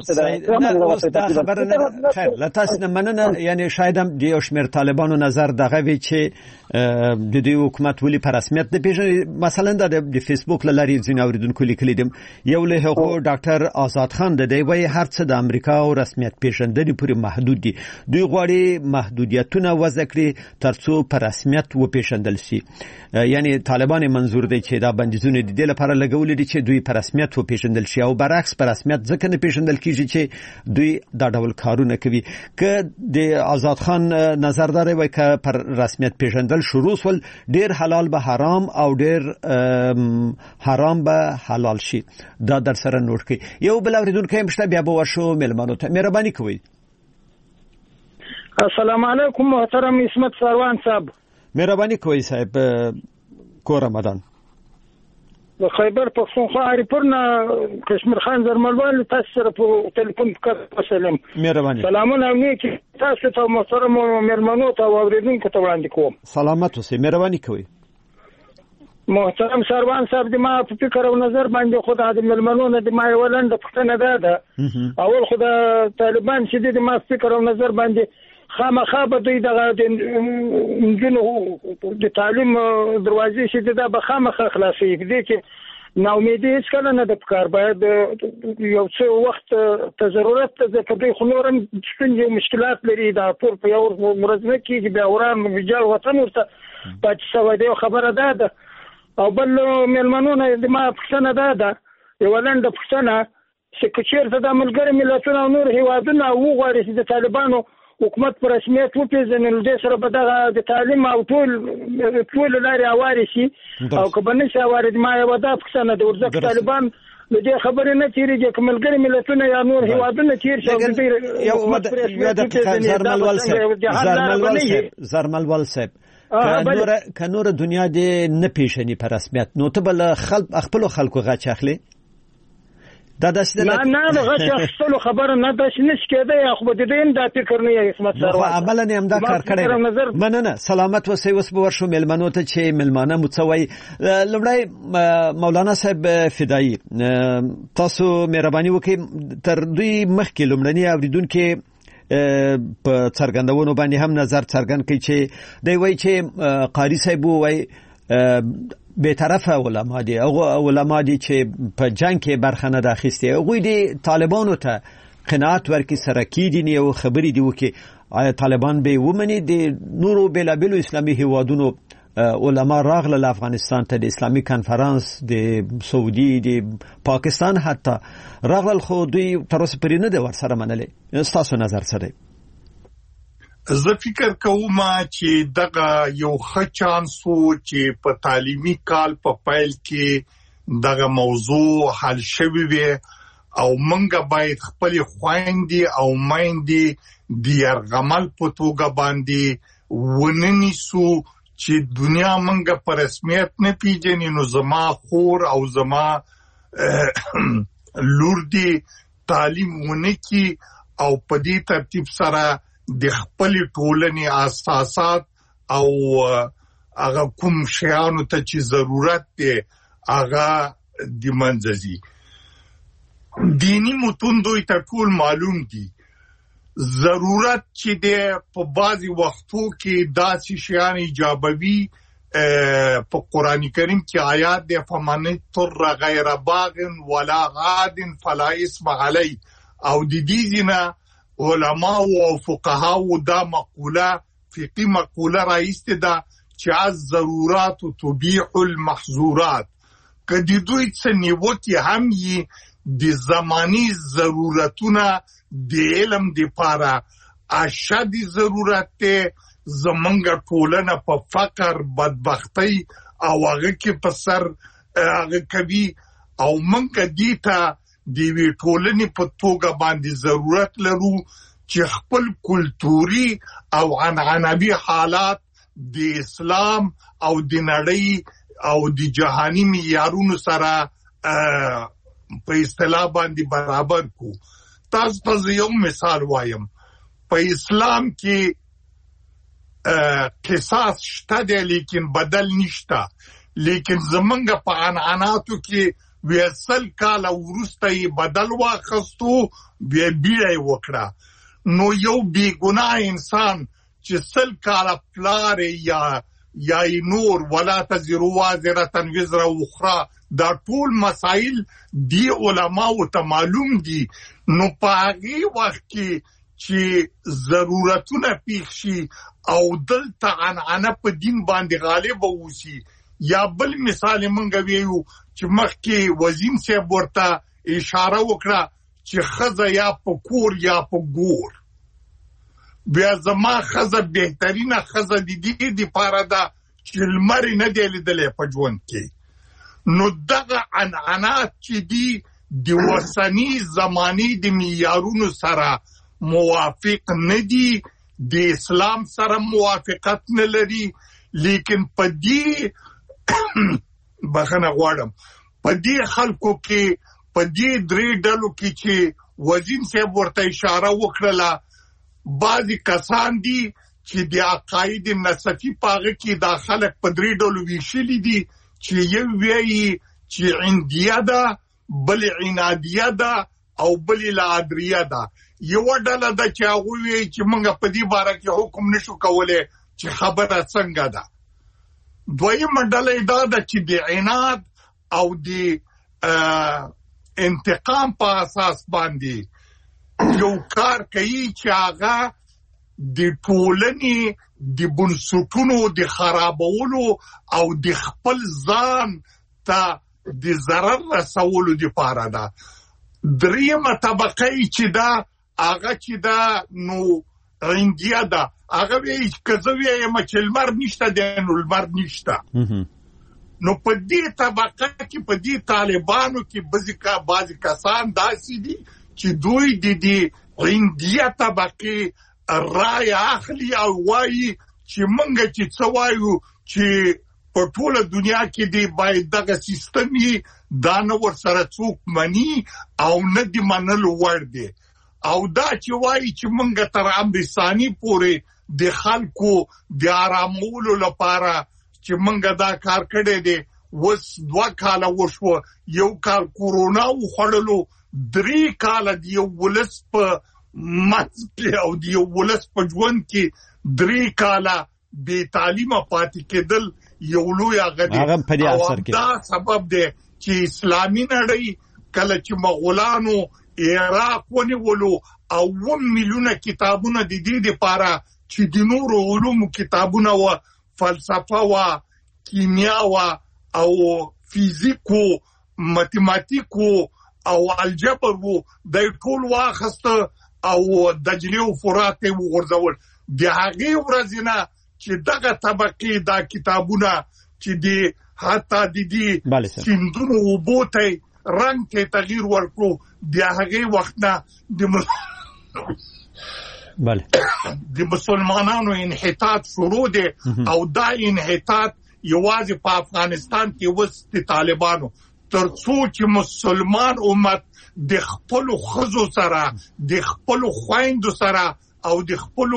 وسته ده خیر لا تاسو مننه یعنی شاید هم د یو شمېر طالبانو نظر دغه وی چې د دې حکومت ولی په رسمیت د پیژني مثلا د فیسبوک لاري ځین اوریدونکو لیکلي دي یو له هغه ډاکټر آزاد خان د دی وی هر څه د امریکا او رسمیت پیژندنې پورې محدود دي دوی غواړي محدودیتونه وضع کړي ترڅو په رسمیت و پیژندل شي یعنی طالبان منظور دي چې دا بندیزونه د دې لپاره لګول دي چې دوی په رسمیت و پیژندل شي او برعکس په رسمیت ځکه نه پیژندل کیږي چې دوی دا ډول کارونه کوي که د آزاد خان نظردار وي که پر رسمیت پیژندل شروع ول ډیر حلال به حرام او ډیر حرام به حلال شي دا در سره نوٹ کړئ یو بل اوریدونکو هم شته بیا به ورشو ملمنو ته مهرباني کوئ السلام علیکم محترم عصمت ساروان صاحب. مهرباني کوي صاحب کو رمضان. د خیبر پښتونخوا اړیپورنا کشمیر خان زرملوال تاسو سره په ټلیفون کې وسلم. مهرباني. سلامونه نیکی تاسو ته محترم مېرمنو ته اوریدونکو ته وړاندې کوم. سلامت اوسئ. مهرباني کوي. محترم ساروان صاحب د ما په فکر او نظر باندې خدای د مېرمنو نه د ما ولند پښتنه ده ده اول خدای طالبان چې د ما فکر او نظر باندې خامخا به دوی دغه د انجونو د تعلیم دروازې چې د به خامخا خلاصي دي کې نو امیدي هیڅ کله نه د کار باید یو څه وخت ته ضرورت ته ځکه دوی خو نورم څنګه مشکلات لري دا ټول په یو مرزنه کې د اوران ویجال وطن ورته پاتې شوی دی خبره ده ده او بل مېلمنو نه د ما پښتنه ده ده یو لنډه پښتنه چې کچېرته د ملګري ملتونو او نور هیوادونه وغواړي چې د طالبانو حکومت پر رسمیت وپیژني نو د سره به دغه د تعلیم او ټول ټول لارې اواري شي او کبنه شي اواري ما یو دا پښتنه د ورځ طالبان د دې خبرې نه تیریږي چې ملګري ملتونه یا نور هیوادونه تیر شي یو زرملوال صاحب کنور کنور دنیا دې نه پیژني په رسمیت نو ته بل خلک خپل خلکو غاچ اخلي دا داسې نه نه نه غاچ اخلو خبره نه داسې نشي کېدای خو د دې دا فکر نه یې اسمت سره عملاً هم دا کار کړی نه نه سلامت وسې وس به ورشو ملمنو ته چې ملمانه متسوي لومړی مولانا صاحب فدایی تاسو مهرباني وکړئ تر دوی مخکې لومړنی اوریدونکو په څرګندونو باندې هم نظر څرګند کړي چې دی وایي چې قاری صاحب وایي به طرفه علما دي او علما دي چې په جنگ کې برخه نه اخیستي هغوی دي طالبانو ته قناعت ورکړي سره کېدي او خبرې دي وکړي آیا طالبان به ومني د نورو بېلابېلو اسلامي هیوادونو علما راغله افغانستان ته د اسلامي کنفرانس د سعودي د پاکستان حتی راغله خو دوی تر اوسه پرې نه دی ورسره منلې تاسو نظر سره زه فکر کوم چې دغه یو ښه چانس وو چې په تعلیمي کال په پیل کې دغه موضوع حل شوی وي او موږ باید خپل خويندې او مایندې د یرغمل په توګه باندې وننیسو چې دنیا منګه په رسمیت نه پیژني نو زما خور او زما لور دی تعلیم ونکي او په دې ترتیب سره د خپل ټولنې اساسات او هغه کوم شیانو ته چې ضرورت دی هغه د منځي دینی متون دوی ته ټول معلوم دي ضرورت چې دی په بعضي وختو کې داسې شیان ایجابوي په قران کریم کې آیات دی فمن تر غیر باغ ولا عاد فلا اسم علی او د دې ځنا علماء او فقها دا مقوله فقهي مقوله راځي دا چې از ضرورات تبيح المحظورات کدی دوی څه نیوکه هم یې د زماني ضرورتونه د علم د پاره اشد ضرورت ته زمونږ ټولنه په فقر بدبختی او هغه کې په سر هغه کوي او مونږ دیتا د وی ټولنې په توګه باندې ضرورت لرو چې خپل کلتوري او عنعنوي حالات د اسلام او د نړۍ او د جهاني معیارونو سره په اصطلاح باندې برابر کو تاسو ته یو مثال وایم په اسلام کې قصاص شته دی لیکن بدل نشته لیکن زمونږ په عنعناتو کې ویسل کال ورسته یې بدل واخستو بیا بیا وکړه نو یو بی ګناه انسان چې سل کال پلار یا یا نور ولا تزر وازره وزر اخرى دا ټول مسائل دی علماء ته معلوم دي نو پاغي وخت کې چې ضرورتونه پیښ شي او دلته عنعنه په دین باندې غالب ووسی یا بل مثال مونږ ویو چې مخکې وزیم صاحب ورته اشاره وکړه چې خزه یا په کور یا په ګور بیا زما خزه بهترینه خزه د دې د پاره ده چې لمر نه دی لیدلې په ژوند کې نو دغه عنعنات چې دي د وسنی زمانی د معیارونو سره موافق نه دي د اسلام سره موافقت نه لري، لیکن په دې بخنه غواړم په دې خلکو کې په دې درې ډلو کې چې وزین صاحب ورته اشاره وکړه، بعضی کسان دي چې د عقاید نسفی پاغه کې دا خلک په درې ډلو ویشلي دي چې یو وی چې عندیه ده، بل عنادیه ده او بل لادریه ده. یو ډله ده چې هغه وی چې موږ په دې باره کې حکم نشو کولای چې خبره څنګه ده. دویمه ډله دا ده چې د عناد او د انتقام په اساس باندې یو کار کوي چې هغه د ټولنې د بنسټونو د خرابولو او د خپل ځان ته د ضرر رسولو لپاره ده. دریمه طبقه چې دا هغه چې دا نو عندیه ده، هغه وی کزوی یم چې لمر نشته دی نو لمر نشته. نو په دې طبقه کې په دې طالبانو کې بعضی کا بعضی کسان داسې دي چې دوی د دې عندیه طبقه رای اخلي او وایي چې مونږ چې څه وایو چې په ټوله دنیا کې دی باید دغه سیستم یې دا نه ورسره څوک مني او نه دی منلو وړ دی، او دا چې وایي چې مونږ تر امر ثاني پورې د خلکو د آرامولو لپاره چې مونږ دا کار کړی دی. وس دوه کاله وشو، یو کال کورونا وخړلو، درې کاله دی یو ولس په مڅ او دی یو ولس په ژوند کې درې کاله بې تعلیمه پاتې کېدل یو لوی غدي. او دا سبب دی چې اسلامي نړۍ کله چې مغولانو عراق ونیولو او و میلیونه کتابونه د دې لپاره چې د نورو علومو کتابونه و، فلسفه و، کیمیا و او فیزیکو، ماتماتیکو او الجبر و، د ټول واخسته او دجله او فرات وغورځول. د هغه ورځنه چې دغه طبقه دا کتابونه چې د حتی د دې سیندونو وبوته رنگ ته تغییر ورکړو، د هغه وخت نه د بله د مسلمانانو انحطاط شروع دی او دا انحطاط یوازې په افغانستان کې وسط طالبانو ترڅو چې مسلمان امت د خپل خزو سره، د خپل خويندو سره او د خپل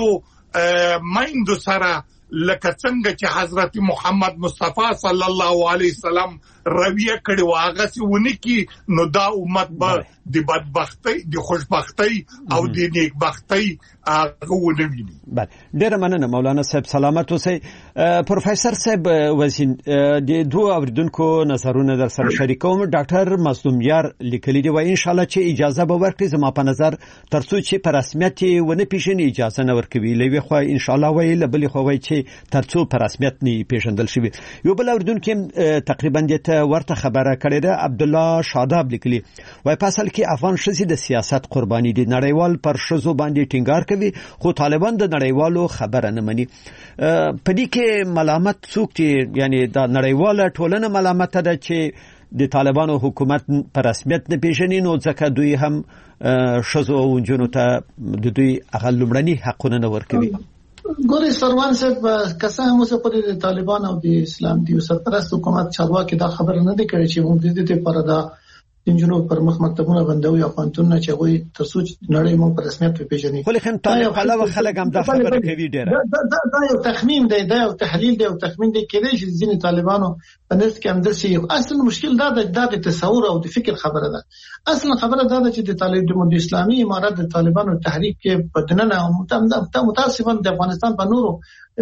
مایندو سره لکه څنګه چې حضرت محمد مصطفی صلی الله علیه وسلم رویه کړي واغه سونه کی نو دا امت به د بدبختی، د خوشبختی او د نیکبختی هغه ونوي. بله ډیره مننه مولانا صاحب، سلامت اوسئ. پروفیسور صاحب وزین د دوه اوریدونکو نظرونه در سره شریکوم. ډاکټر مظلوم یار لیکلي دی و ان شاء الله چې اجازه به ورکړي، زما په نظر ترڅو چې په رسمیت ونه پیژني اجازه نه ورکوي، لوي خو ان شاء الله ویل بل خو وای چې ترڅو په رسمیت نه پیژندل شي. یو بل اوریدونکو تقریبا دته ورته خبره کړې ده، عبد الله شاداب لیکلي وای په اصل کې افغان شذي د سیاست قرباني دي، نړیوال پر شذو باندې ټینګار کوي خو طالبان د نړیوالو خبره نه مني. په دې کې ملامت څوک دي؟ یعنی دا نړیواله ټولنه ملامت ده چې د طالبانو حکومت پر رسمیت نه پیژني، نو ځکه دوی هم شذو او جنونو ته د دوی اغل لمړني حقونه نه ورکوي. ګوري سروان صاحب کسه هم اوسه پر طالبان او د اسلام دی سرپرست حکومت چارواکي دا خبر نه دی کړی چې موږ د دې لپاره دا انجنونو پر مخ مکتبونه بندوي او پانتونه چې وي تاسو نړۍ مو په رسمیت پیژني. خو لکه طالب علاوه خلک هم دا خبره کوي ډیره. دا یو تخمین دی، دا یو تحلیل دی او تخمین دی کېدای شي ځینې طالبانو په نس کې هم دسي. اصل مشکل دا د تصور او د فکر خبره ده. اصل خبره دا ده چې د طالبانو د اسلامي امارات د طالبانو تحریک کې بدننه او متاسفانه د افغانستان په نورو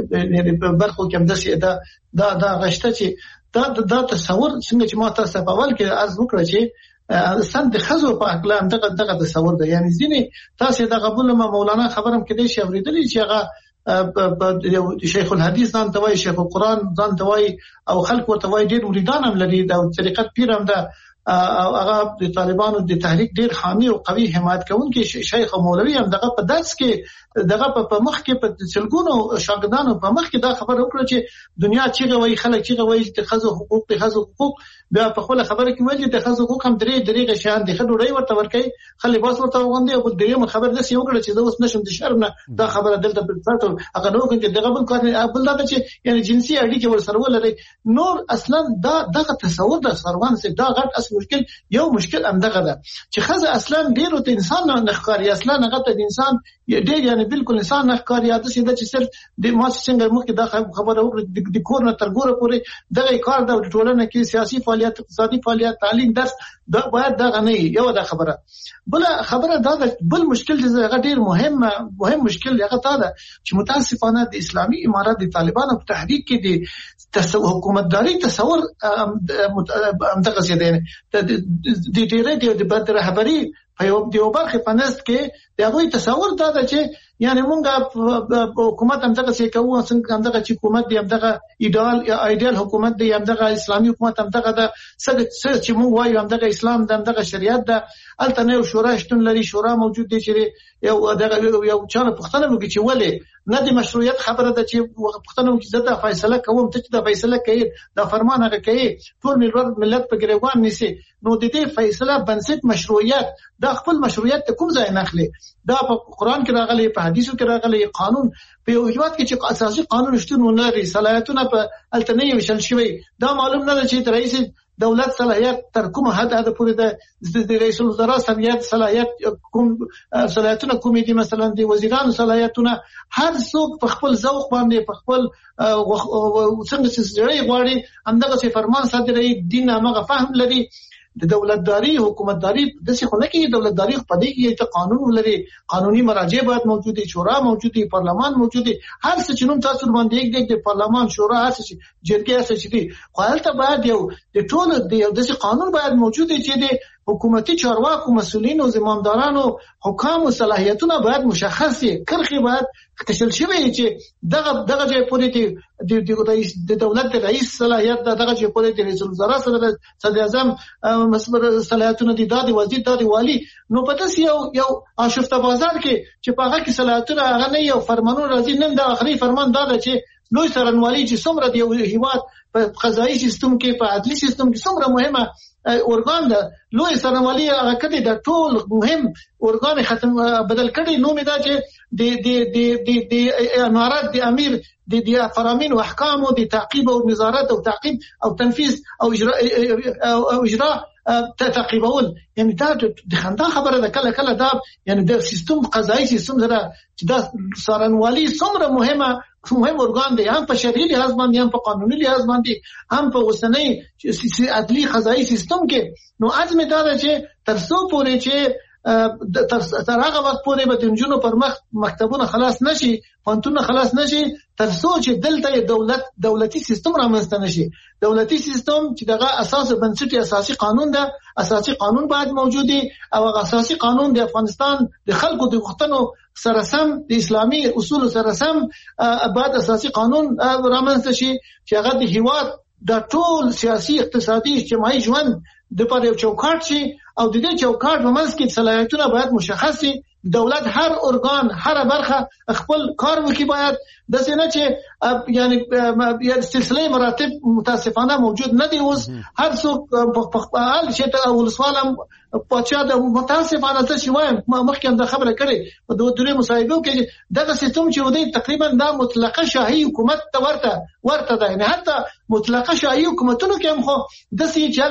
برخو کې هم دسي دا دا دا غشته چې دا دا تصور څنګه چې ما تاسو په اول کې عرض وکړ چې سند خزو په اقلام دغه دغه تصور ده. یعنی ځینې تاسو د قبول مولانا خبرم کې دي چې اوریدلې چې هغه شیخ الحدیث ځان توای، شیخ القرآن ځان توای او خلق ورته وای ډېر مریدان هم لري، د طریقت پیر هم ده او هغه د طالبانو د تحریک ډیر حامی او قوي حمایت کوونکی شیخ مولوی هم دغه په درس کې دغه په مخ کې په سلګونو شاګردانو په مخ کې دا خبره وکړه چې دنیا چې وایي خلک چې وایي چې خزو حقوق د خزو حقوق بیا په خپل خبره کې وایي چې خزو حقوق هم درې درې شان دي خډوړی ورته ورکي خلک باس ورته وغوندي او دغه خبر د سیو کړه چې زه اوس نشم د شرم نه دا خبره دلته په تاسو هغه نو کې دغه بل کار بل دا چې یعنی جنسي اړیکه ور سره ولري نور اصلا دا دغه تصور د سروان سي دا غټ اس مشکل یو مشکل همدغه ده چې خزه اصلا ډیرو ته انسان نه ښکاري اصلا هغه ته انسان ډیر یعنی بالکل انسان نه ښکاري اته سیده چې صرف د ما څنګه مخکې دا خبره وکړه د کور نه تر ګوره پورې دغه کار د ټولنه کې سیاسي فعالیت اقتصادي فعالیت تعلیم درس دا باید دغه نه یو دا خبره بل خبره دا بل مشکل چې هغه ډیر مهم مهم مشکل هغه تا ده چې متاسفانه د اسلامي امارات د طالبانو په تحریک کې د حکومتداري تصور همدغه څه دی د ډیره د بد رهبری په یو دیو برخه پنست کې د هغه تصور دا ده چې یعنی مونږه حکومت همدغه څه کوو څنګه همدغه چې حکومت دی همدغه ایدال ایدال حکومت دی همدغه اسلامي حکومت همدغه د څه چې مونږ وایو همدغه اسلام د همدغه شریعت د الته نه شورا شتون لري شورا موجود دی چې یو دغه یو چانه پښتنه وکړي چې ولې نه د مشروعیت خبره ده چې پښتنه وکړي زه د فیصله کوم ته چې د فیصله کوي د فرمان هغه کوي ټول ملت په ګریوان نيسي نو د دې فیصله بنسټ مشروعیت دا خپل مشروعیت ته کوم ځای نه اخلي دا په قران کې راغلي په حدیثو کې راغلي قانون په یو هیواد کې چې اساسي قانون شتون نه لري صلاحیتونه په التنیه وشل شوی دا معلوم نه ده چې رئیس دولت صلاحیت تر کومه حد هدا پورې د رئیس الوزرا صلاحیت صلاحیت کوم صلاحیتونه کومې دي مثلا د وزیرانو صلاحیتونه هر څوک په خپل ذوق باندې په خپل څنګه چې ځړې غواړي همدغه فرمان صادروي دین هغه فهم لري د دولتداري حکومتداري د څه خلک کې دولتداري په دې کې ته قانون لري قانوني مراجع باید موجوده شورا موجوده پارلمان موجوده هر څه چې نوم تاسو باندې یک د پارلمان شورا هر څه جرګه هر څه دي خو هلته باید یو د ټول د دې قانون باید موجوده چې د حکومتي چارواکو مسؤلین او ځمامدارانو حکام او صلاحیتونه باید مشخص وي کرخي باید کشل شوی چې دغه دغه ځای پورې د رئیس د دولت د رئیس صلاحیت دغه ځای پورې د رئیس الوزرا سره صدر اعظم مسبر صلاحیتونه دي د وزیر د والی نو پته یو یو اشرفته بازار کې چې په هغه کې صلاحیتونه هغه نه یو فرمانونه راځي نن د اخري فرمان دا ده چې لوی سرنوالي چې څومره دی هیواد په قضایي سیستم کې په عدلي سیستم کې څومره مهمه اورګان ده لوی سرنوالي هغه کړي د ټول مهم اورګان ختم بدل کړي نو مې دا چې د د د د امارات د امیر د د فرامین او احکام او د تعقیب او نظارت او تعقیب او تنفيذ او اجراء او اجراء تعقیبول یعنی دا د خندا خبره ده کله کله دا یعنی د سیستم قضایي سیستم سره چې دا سرنوالي څومره مهمه مهم اورګان دی هم په شرعي لحاظ باندې هم په قانوني لحاظ باندې هم په اوسنۍ عدلي قضایي سیستم کې نو اځمه دا چې ترڅو پورې چې تر هغه وخت پورې به د جنونو پر مخ مکتبونه خلاص نشي فنتونه خلاص نشي ترڅو چې دلته دولت دولتي سیستم رامنځته نشي دولتي سیستم چې دغه اساس بنسټي اساسي قانون ده اساسي قانون باید موجودي او اساسي قانون د افغانستان د خلکو د غوښتنو سره سم د اسلامي اصول سره سم باید اساسي قانون رامنځته شي چې هغه د هیواد د ټول سیاسي اقتصادي اجتماعي ژوند د پر یو چوکاټ شي او د دې چوکاټ په منځ کې صلاحیتونه باید مشخص شي دولت هر ارګان هر برخه خپل کار وکړي باید د څه نه چې یعنی یعنی سلسله مراتب متاسفانه موجود نه دي اوس هر څوک په خپل شي ته ولسوالم پچا د متاسفانه څه شي وایم مخکې هم د خبره کړې په دوه درې مصاحبو کې دغه سیستم چې ودی تقریبا دا مطلقه شاهي حکومت ته ورته ورته ده نه حتی مطلقه شاهي حکومتونو کې هم خو د سې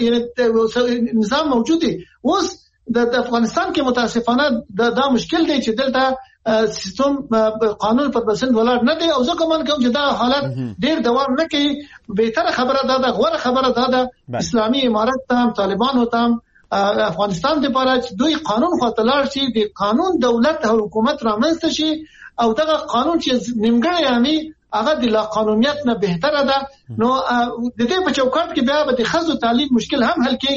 چلته نظام موجود دی اوس د افغانستان کې متاسفانه دا, دا مشکل دی چې دلته سیستم قانون پر بسند ولر نه دی او زه کوم کوم چې دا حالت ډیر دوام نه کوي بهتره خبره دا ده غوړه خبره دا ده اسلامي امارت ته طالبانو ته افغانستان د لپاره چې دوی قانون خاطلار شي د قانون دولت او حکومت رامنځته شي او دغه قانون چې نیمګړی یعنی هغه د لا قانونیت نه بهتره ده نو د دې په چوکاټ کې بیا به د خزو تعلیم مشکل هم حل کیږي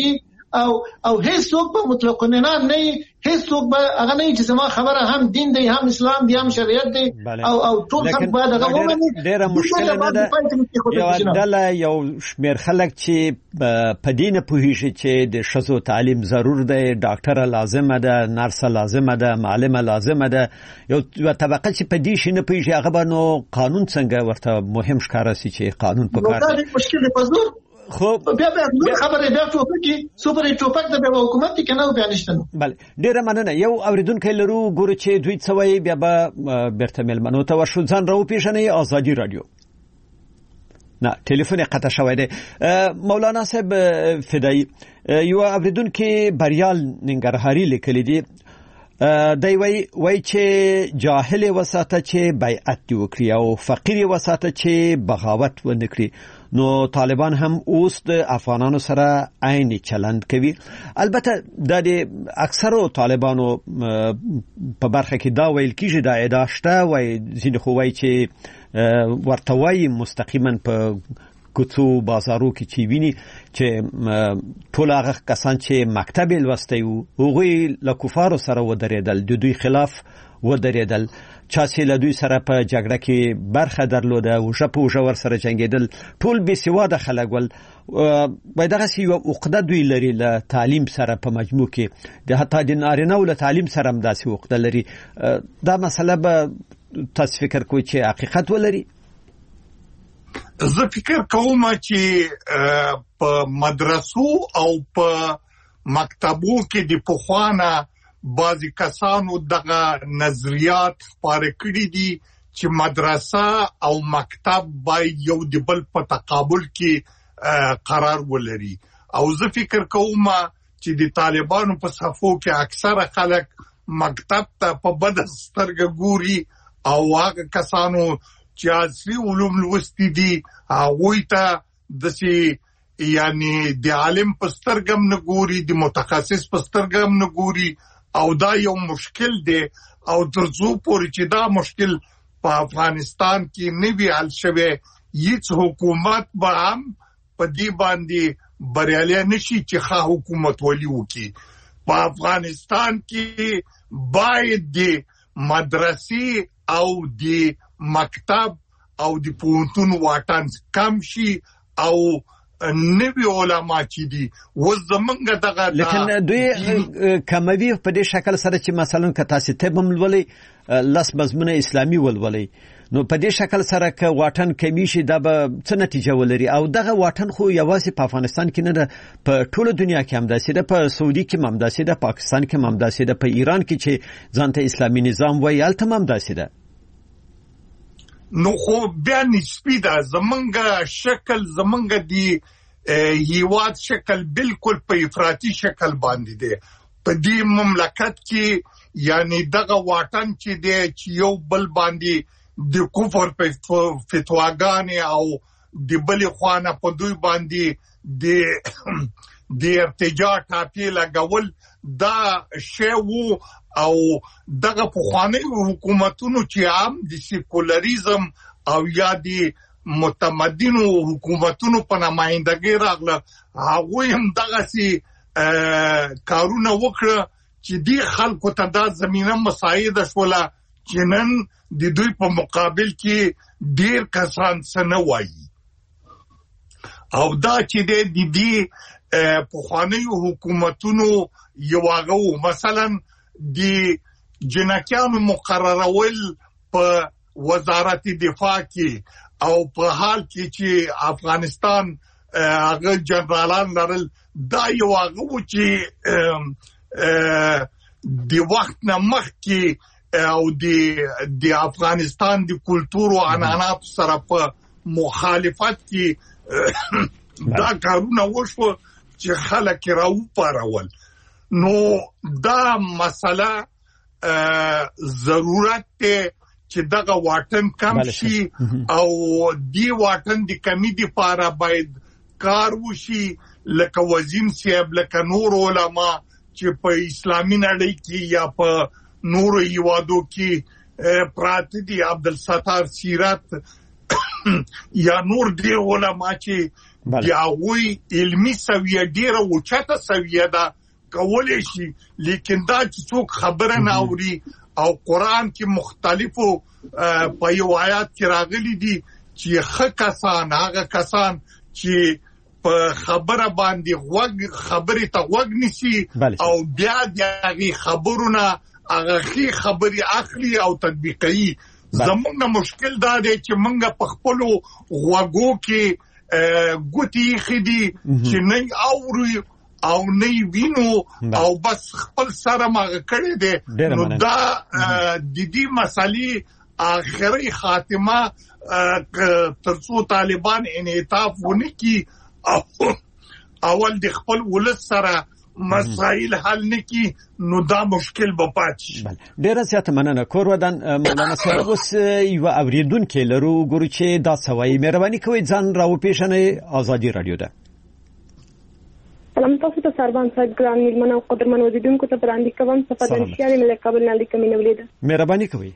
او او هیڅ څوک په مطلق نه نه هیڅ څوک به هغه نه چې زما خبره هم دین دی هم اسلام دی هم شریعت دی او او ټول خلک باید هغه ومني. ډېره مشکله نه ده یو ډله یو شمېر خلک چې په دې نه پوهېږي چې د ښځو تعلیم ضرور دی، ډاکټره لازمه ده، نرسه لازمه ده، معلمه لازمه ده، یو طبقه چې په دې شي نه پوهېږي هغه به نو قانون څنګه ورته مهم ښکاره سي چې قانون په کار دی. مشکل دی په زور خو بیا بیا خبره بیا ټوپکی سوپر ټوپک د حکومت کې نه بیا نشته. بله ډیره مننه. یو اوریدونکو لرو ګورو چې دوی څه وایي، بیا به بیرته مېلمنو ته ورشو. ځان راوپېژنئ. آزادي رادیو. نه ټلیفون قطع شوی دی. مولانا صاحب فدایی، یو اوریدونکو بریال ننګرهاري لیکلی دی، دی وای وای چې جاهل وساته چې بیعت دی وکړي او فقیر وساته چې بغاوت ونکړي. نو طالبان هم اوس د افغانانو سره عین چلند کوي. البته د اکثرو طالبانو په برخه کې دا ویل کیږي دا ادعا شته، وای ځینې خو وای چې ورته وای مستقیما په کوڅو بازارو کې چې ویني چې ټول هغه کسان چې مکتب لوستی وو هغوی له کفارو سره ودرېدل، د دوی خلاف ودرېدل، چا چې له دوی سره په جګړه کې برخه درلوده وژه په وژه ورسره جنګېدل، ټول بې سواده خلک ول. باید دغسې یوه عقده دوی لري له تعلیم سره په مجموع کې، د حتی د نارینهو له تعلیم سره هم داسې عقده لري. دا مسله به تاسو فکر کوئ چې حقیقت ولري؟ زه فکر کوم چې په مدرسو او په مکتبو کې د پخوانه بعضی کسانو دغه نظریات خپاره کړي دي چې مدرسه او مکتب باید یو د بل په تقابل کې قرار ولري. او زه فکر کوم چې د طالبانو په صفو کې اکثره خلک مکتب ته په بد سترګه ګوري او هغه کسانو چې عصري علوم لوستي دي هغوی ته داسې یعنی د عالم په سترګه هم نه ګوري، د متخصص په سترګه هم نه ګوري. او دا یو مشکل دی او تر څو پورې چې دا مشکل په افغانستان کې نه وي حل شوی هیڅ حکومت به هم په دې باندې بریالی نشي چې ښه حکومت ولي وکړي. په افغانستان کې باید د مدرسې او د مکتب او د پوهنتون واټن کم شي او نوی علما چې دي و زمونږ دغه لیکن دوی کموي په دې شکل سره چې مثلا که تاسو طب هم لولئ لس مضمونه اسلامي ولولئ نو په دې شکل سره که واټن کمی شي دا به څه نتیجه ولري؟ او دغه واټن خو یوازې په افغانستان کې نه ده، په ټوله دنیا کې هم داسې ده، په سعودي کې هم داسې ده، پاکستان کې هم داسې ده، په ایران کې چې ځانته اسلامي نظام وایي هلته هم داسې ده. نو خو بیا نسبی ده. زمونږ شکل زمونږ دی هیواد شکل بالکل په افراطي شکل باندې دی. په دې مملکت کې یعنی دغه واټن چې دی چې یو بل باندې د کفر په فتواګانې او د بلې خوانه په دوی باندې د د ارتجاع ټاپې لګول دا شی وو. او دغه پخوانی حکومتونو چې عام د سیکولریزم او یا د متمدنو حکومتونو په نمائندګۍ راغله هغوی هم دغسې کارونه وکړه چې دې خلکو ته دا زمینه مساعده شوله چې نن د دوی په مقابل کې ډېر کسان څه نه وایي. او دا چې د دې پخوانیو حکومتونو یو هغه و مثلا د جنکیانو مقررول په وزارت دفاع کې او په حال کې چې افغانستان هغه جنرالان لرل دا یو هغه و چې د وخت نه مخکې او د افغانستان د کلتور او عنعنات سره په مخالفت کې دا کارونه وشو چې خلک راوپارول. نو دا مسله ضرورت دی چې دغه واټن کم شي او دی واټن د کمی دی لپاره باید کار وشي. لکه وزیم صاحب لکه نور علما چې په اسلامي نړۍ کې یا په نورو هیوادو کې پراته دي، عبدالستار سیرت یا نور دی علما چې بیا وی علمي سویه ډیره اوچته سویه ده کولای شي، لیکن دا چې څوک خبره نه اوري او قران کې مختلفو په یو آیات کې راغلي دي چې ښه کسان هغه کسان چې په خبره باندې غوږ خبرې ته غوږ نشي او بیا دغه خبرونه هغه خي خبري اخلي او تطبیقي. زمونږ مشکل دا دی چې موږ په خپل غوږو کې ګوتې خدي چې نه اوري او نه وینو او بس خپل سره ماغه کړی دی. نو دا د دې مسالې اخري خاتمه ترڅو طالبان انعطاف ونه کی اول د خپل ولس سره مسائل حل نکي نو دا مشکل به پاتې شي. ډیره زیاته مننه. کور ودان مولانا صاحب اوس یو اوریدونکو لرو ګورو چې دا سوي مهرباني کوي ځان راو پیښنه ازادي رادیو ده. سلام تاسو ته سربان صاحب ګران میلمنه او قدرمن اوریدونکو ته وړاندې کوم صفات نشياري ملک قبل نه لیکم نه ولیده. مهرباني کوي.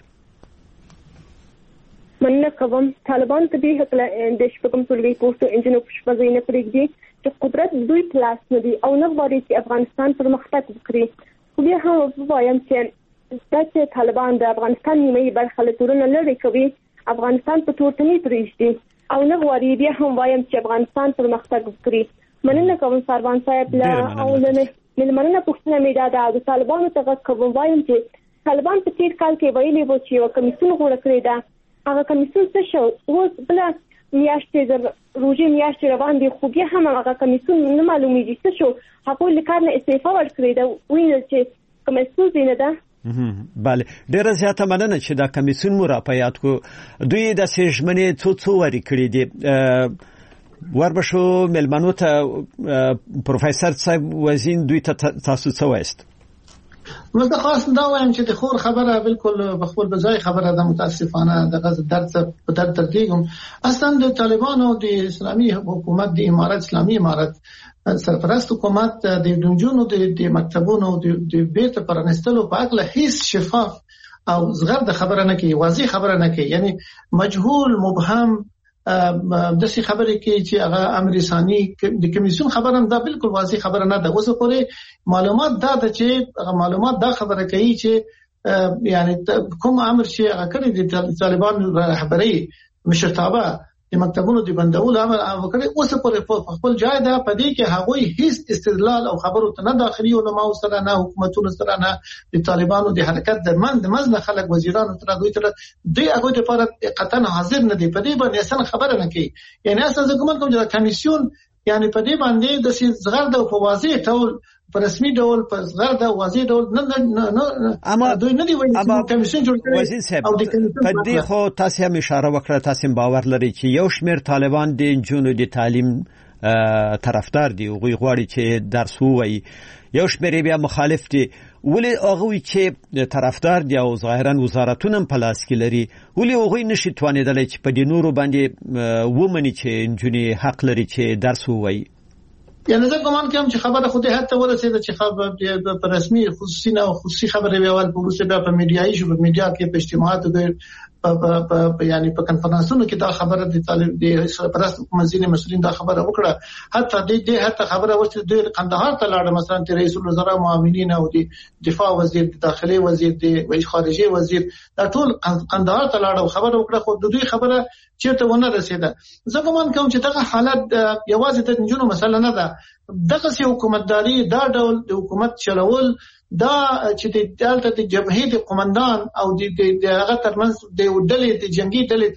مننه کوم. طالبان ته دې حق د شپږم ټولګي پوسټو انجنیرو شپږ نه پرېږدي چې قدرت دوی پلاس نه دي او نه غواړي چې افغانستان پرمختګ وکړي. خو بیا هم وایم چې دا چې طالبان د افغانستان نیمه برخه له تورونه لري کوي افغانستان په تورتنی پرېږدي او نه غواړي بیا هم وایم چې افغانستان پرمختګ وکړي. مننه کوم سربان صاحب لا او له ملمنه پښتنه میډا د طالبانو ته کوم وایم چې طالبان په تیر کال کې ویلي وو چې یو کمیسیون غوړه کړی دا هغه کمیسیون څه شو اوس بل میاشتې د روزي میاشتې روان دي خو بیا هم هغه کمیسیون نه معلومیږي څه شو. هغه لیکار نه استعفا ورکړی دا ویني چې کمیسیون زینه ده. بله ډیره زیاته مننه چې دا کمیسیون مو را پیاد کو. دوی د سیژمنې څو څو وری کړی دي وربشو ملمنو ته پروفیسور صاحب وزین دوی ته تاسو څه وایست؟ مزه خاص دا وایم چې د خور خبره بالکل بخور بځای خبره ده متاسفانه د غزه درد په درد ترتیګم اصلا د طالبانو د اسلامي حکومت د امارت اسلامي امارت سرپرست حکومت د دنجونو د مکتبونو د بیت پرانستلو په اړه هیڅ شفاف او زغر د خبره نه کوي واضح خبره نه کوي یعنی مجهول مبهم د څه خبرې کې چې هغه امر ثاني د کمیسیون خبره هم دا بالکل واضح خبره نه ده. اوس پورې معلومات دا ده چې هغه معلومات دا خبره کوي چې یعنی کوم امر چې هغه کړی د طالبان رهبري مشرتابه د مکتبونو د بندولو امر وکړي اوس پورې په خپل ځای ده په دې کې هغه هیڅ استدلال او خبرو ته نه داخلي او ما سره نه حکومتونو سره نه د طالبانو د حرکت د من د مزنه خلک وزیرانو تر دوی تر دوی هغه لپاره قطعا حاضر نه دي په دې باندې اصلا خبره نه کوي. یعنی اصلا کوم کوم د کمیسیون یعنی په دې باندې د زغر د په واضح ډول په رسمي ډول په زغر د واضح ډول نه نه اما دوی نه دی وایي کمیسیون جوړ کړي او د په دې خو تاسو هم اشاره وکړه تاسو باور لري چې یو شمېر طالبان د جنونو د تعلیم طرفدار دي او غواړي چې درس ووایي یو شمېر بیا مخالف دي ولی هغه چې طرفدار دي او ظاهرا وزارتونه په لاس کې لري ولی هغه نشي توانیدلی چې په دې نورو باندې ومني چې جنونی حق لري چې درس ووایي. یعنی زه کوم کوم چې خبره خو دې حتی ورسېده چې خبره په رسمي خصوصي نه خصوصي خبره ویول په روسي بیا په میډیایي شو په میډیا کې په اجتماعاتو کې په یعنی په کنفرانسونو کې دا خبره د طالب د سرپرست حکومتي مسؤلین دا خبره وکړه حتی د دې حتی خبره ورته د قندهار ته لاړه مثلا چې رئیس الوزرا معاونین او د دفاع وزیر د داخلي وزیر د خارجي وزیر دا ټول قندهار ته لاړه خبره وکړه خو د دوی خبره چیرته ونه رسیده. زه کوم کوم چې دغه حالت یوازې د جنونو مسله نه ده دغه سي حکومتداري دا ډول د حکومت چلول دا چې د دالته د جبهې د قومندان او د هغه ترمنځ د ډلې د جنگي ډلې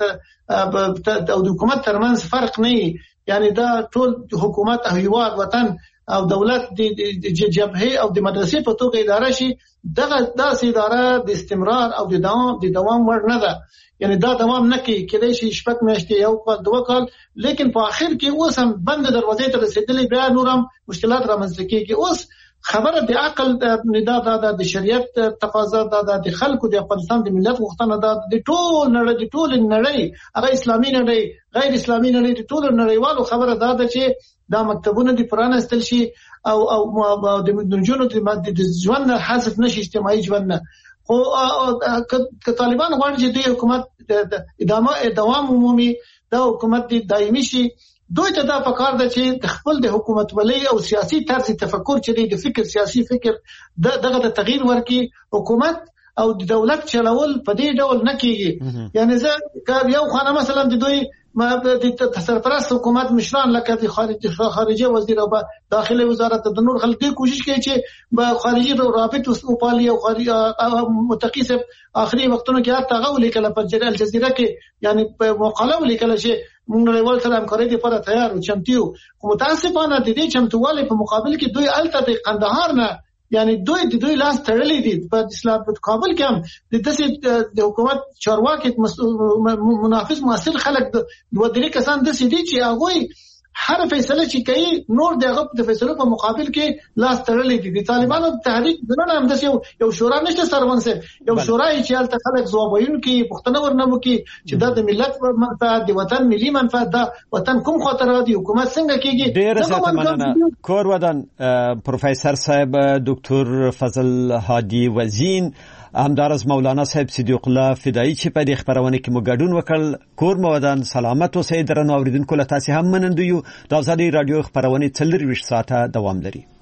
ته او د حکومت ترمنځ فرق نه یعنی دا ټول حکومت او هیواد وطن او دولت د جبهې او د مدرسې په توګه اداره شي دغه داسې اداره د استمرار او د دوام د دوام ور نه ده یعنی دا دوام نه کوي کله شي شپږ میاشتې یو کال دوه کال لیکن په اخر کې اوس هم بند دروازې ته رسیدلې بیا نورم مشکلات رامنځته کیږي. اوس خبره د عقل ندا دا د شریعت تقاضا دا د خلکو د افغانستان د ملت غوښتنه دا د ټول نړۍ د ټول نړۍ هغه اسلامي نړۍ غیر اسلامي نړۍ د ټول نړیوالو خبره دا ده چې دا مکتبونه د پرانستل شي او او د جنونو د ژوند حذف نشي اجتماعي ژوند نه خو که طالبان غواړي چې د حکومت ادامه دوام عمومي دا حکومت دایمي شي دوی ته دا پکار ده چې خپل د حکومت ولي او سیاسي طرز تفکر چې د فکر سیاسي فکر دغه د تغییر ورکی حکومت او د دولت چلول په دې ډول نه کیږي. یعنی زه یو خانه مثلا د دوی ما د سرپرست حکومت مشران لکه د خارجه خارجه وزیر او داخلي وزارت د نور خلک کوشش کوي چې په خارجي روابط او پالي او متقیس اخري وختونو کې حتی غو لیکل په الجزیره کې یعنی په مقاله ولیکل چې موږ له ول سره همکاري لپاره تیار او چمتیو. متاسفانه د دې چمتووالي په مقابل کې دوی الته د قندهار نه یعنی دوی د دوی لاس تړلې دي په اسلام په کابل کې هم د داسې د حکومت چارواکي منافس مؤثر خلک د دوه درې کسان د سې دي چې هغه هر فیصله چې کوي نور دغه د فیصلو په مقابل کې لاس تړلې دي. د طالبانو تحریک دنه هم د یو شورا نشته سرون سه یو شورا چې الته خلک ځواب وایونکي پښتنه ورنمو کې چې د ملت منفعت د وطن ملي منفعت د وطن کوم خاطر دی حکومت څنګه کیږي. ډیر زیات مننه کور ودان پروفیسور صاحب ډاکټر فضل هادي وزین همدارس مولانا صاحب صدیق الله فدایی چې په دې خبرونه کې مګډون وکړ. کور مودان سلامت اوسئ درنو اوریدونکو له تاسو هم منندو یو د ازادي رادیو خبرونه څلور ویشت ساعته دوام لري.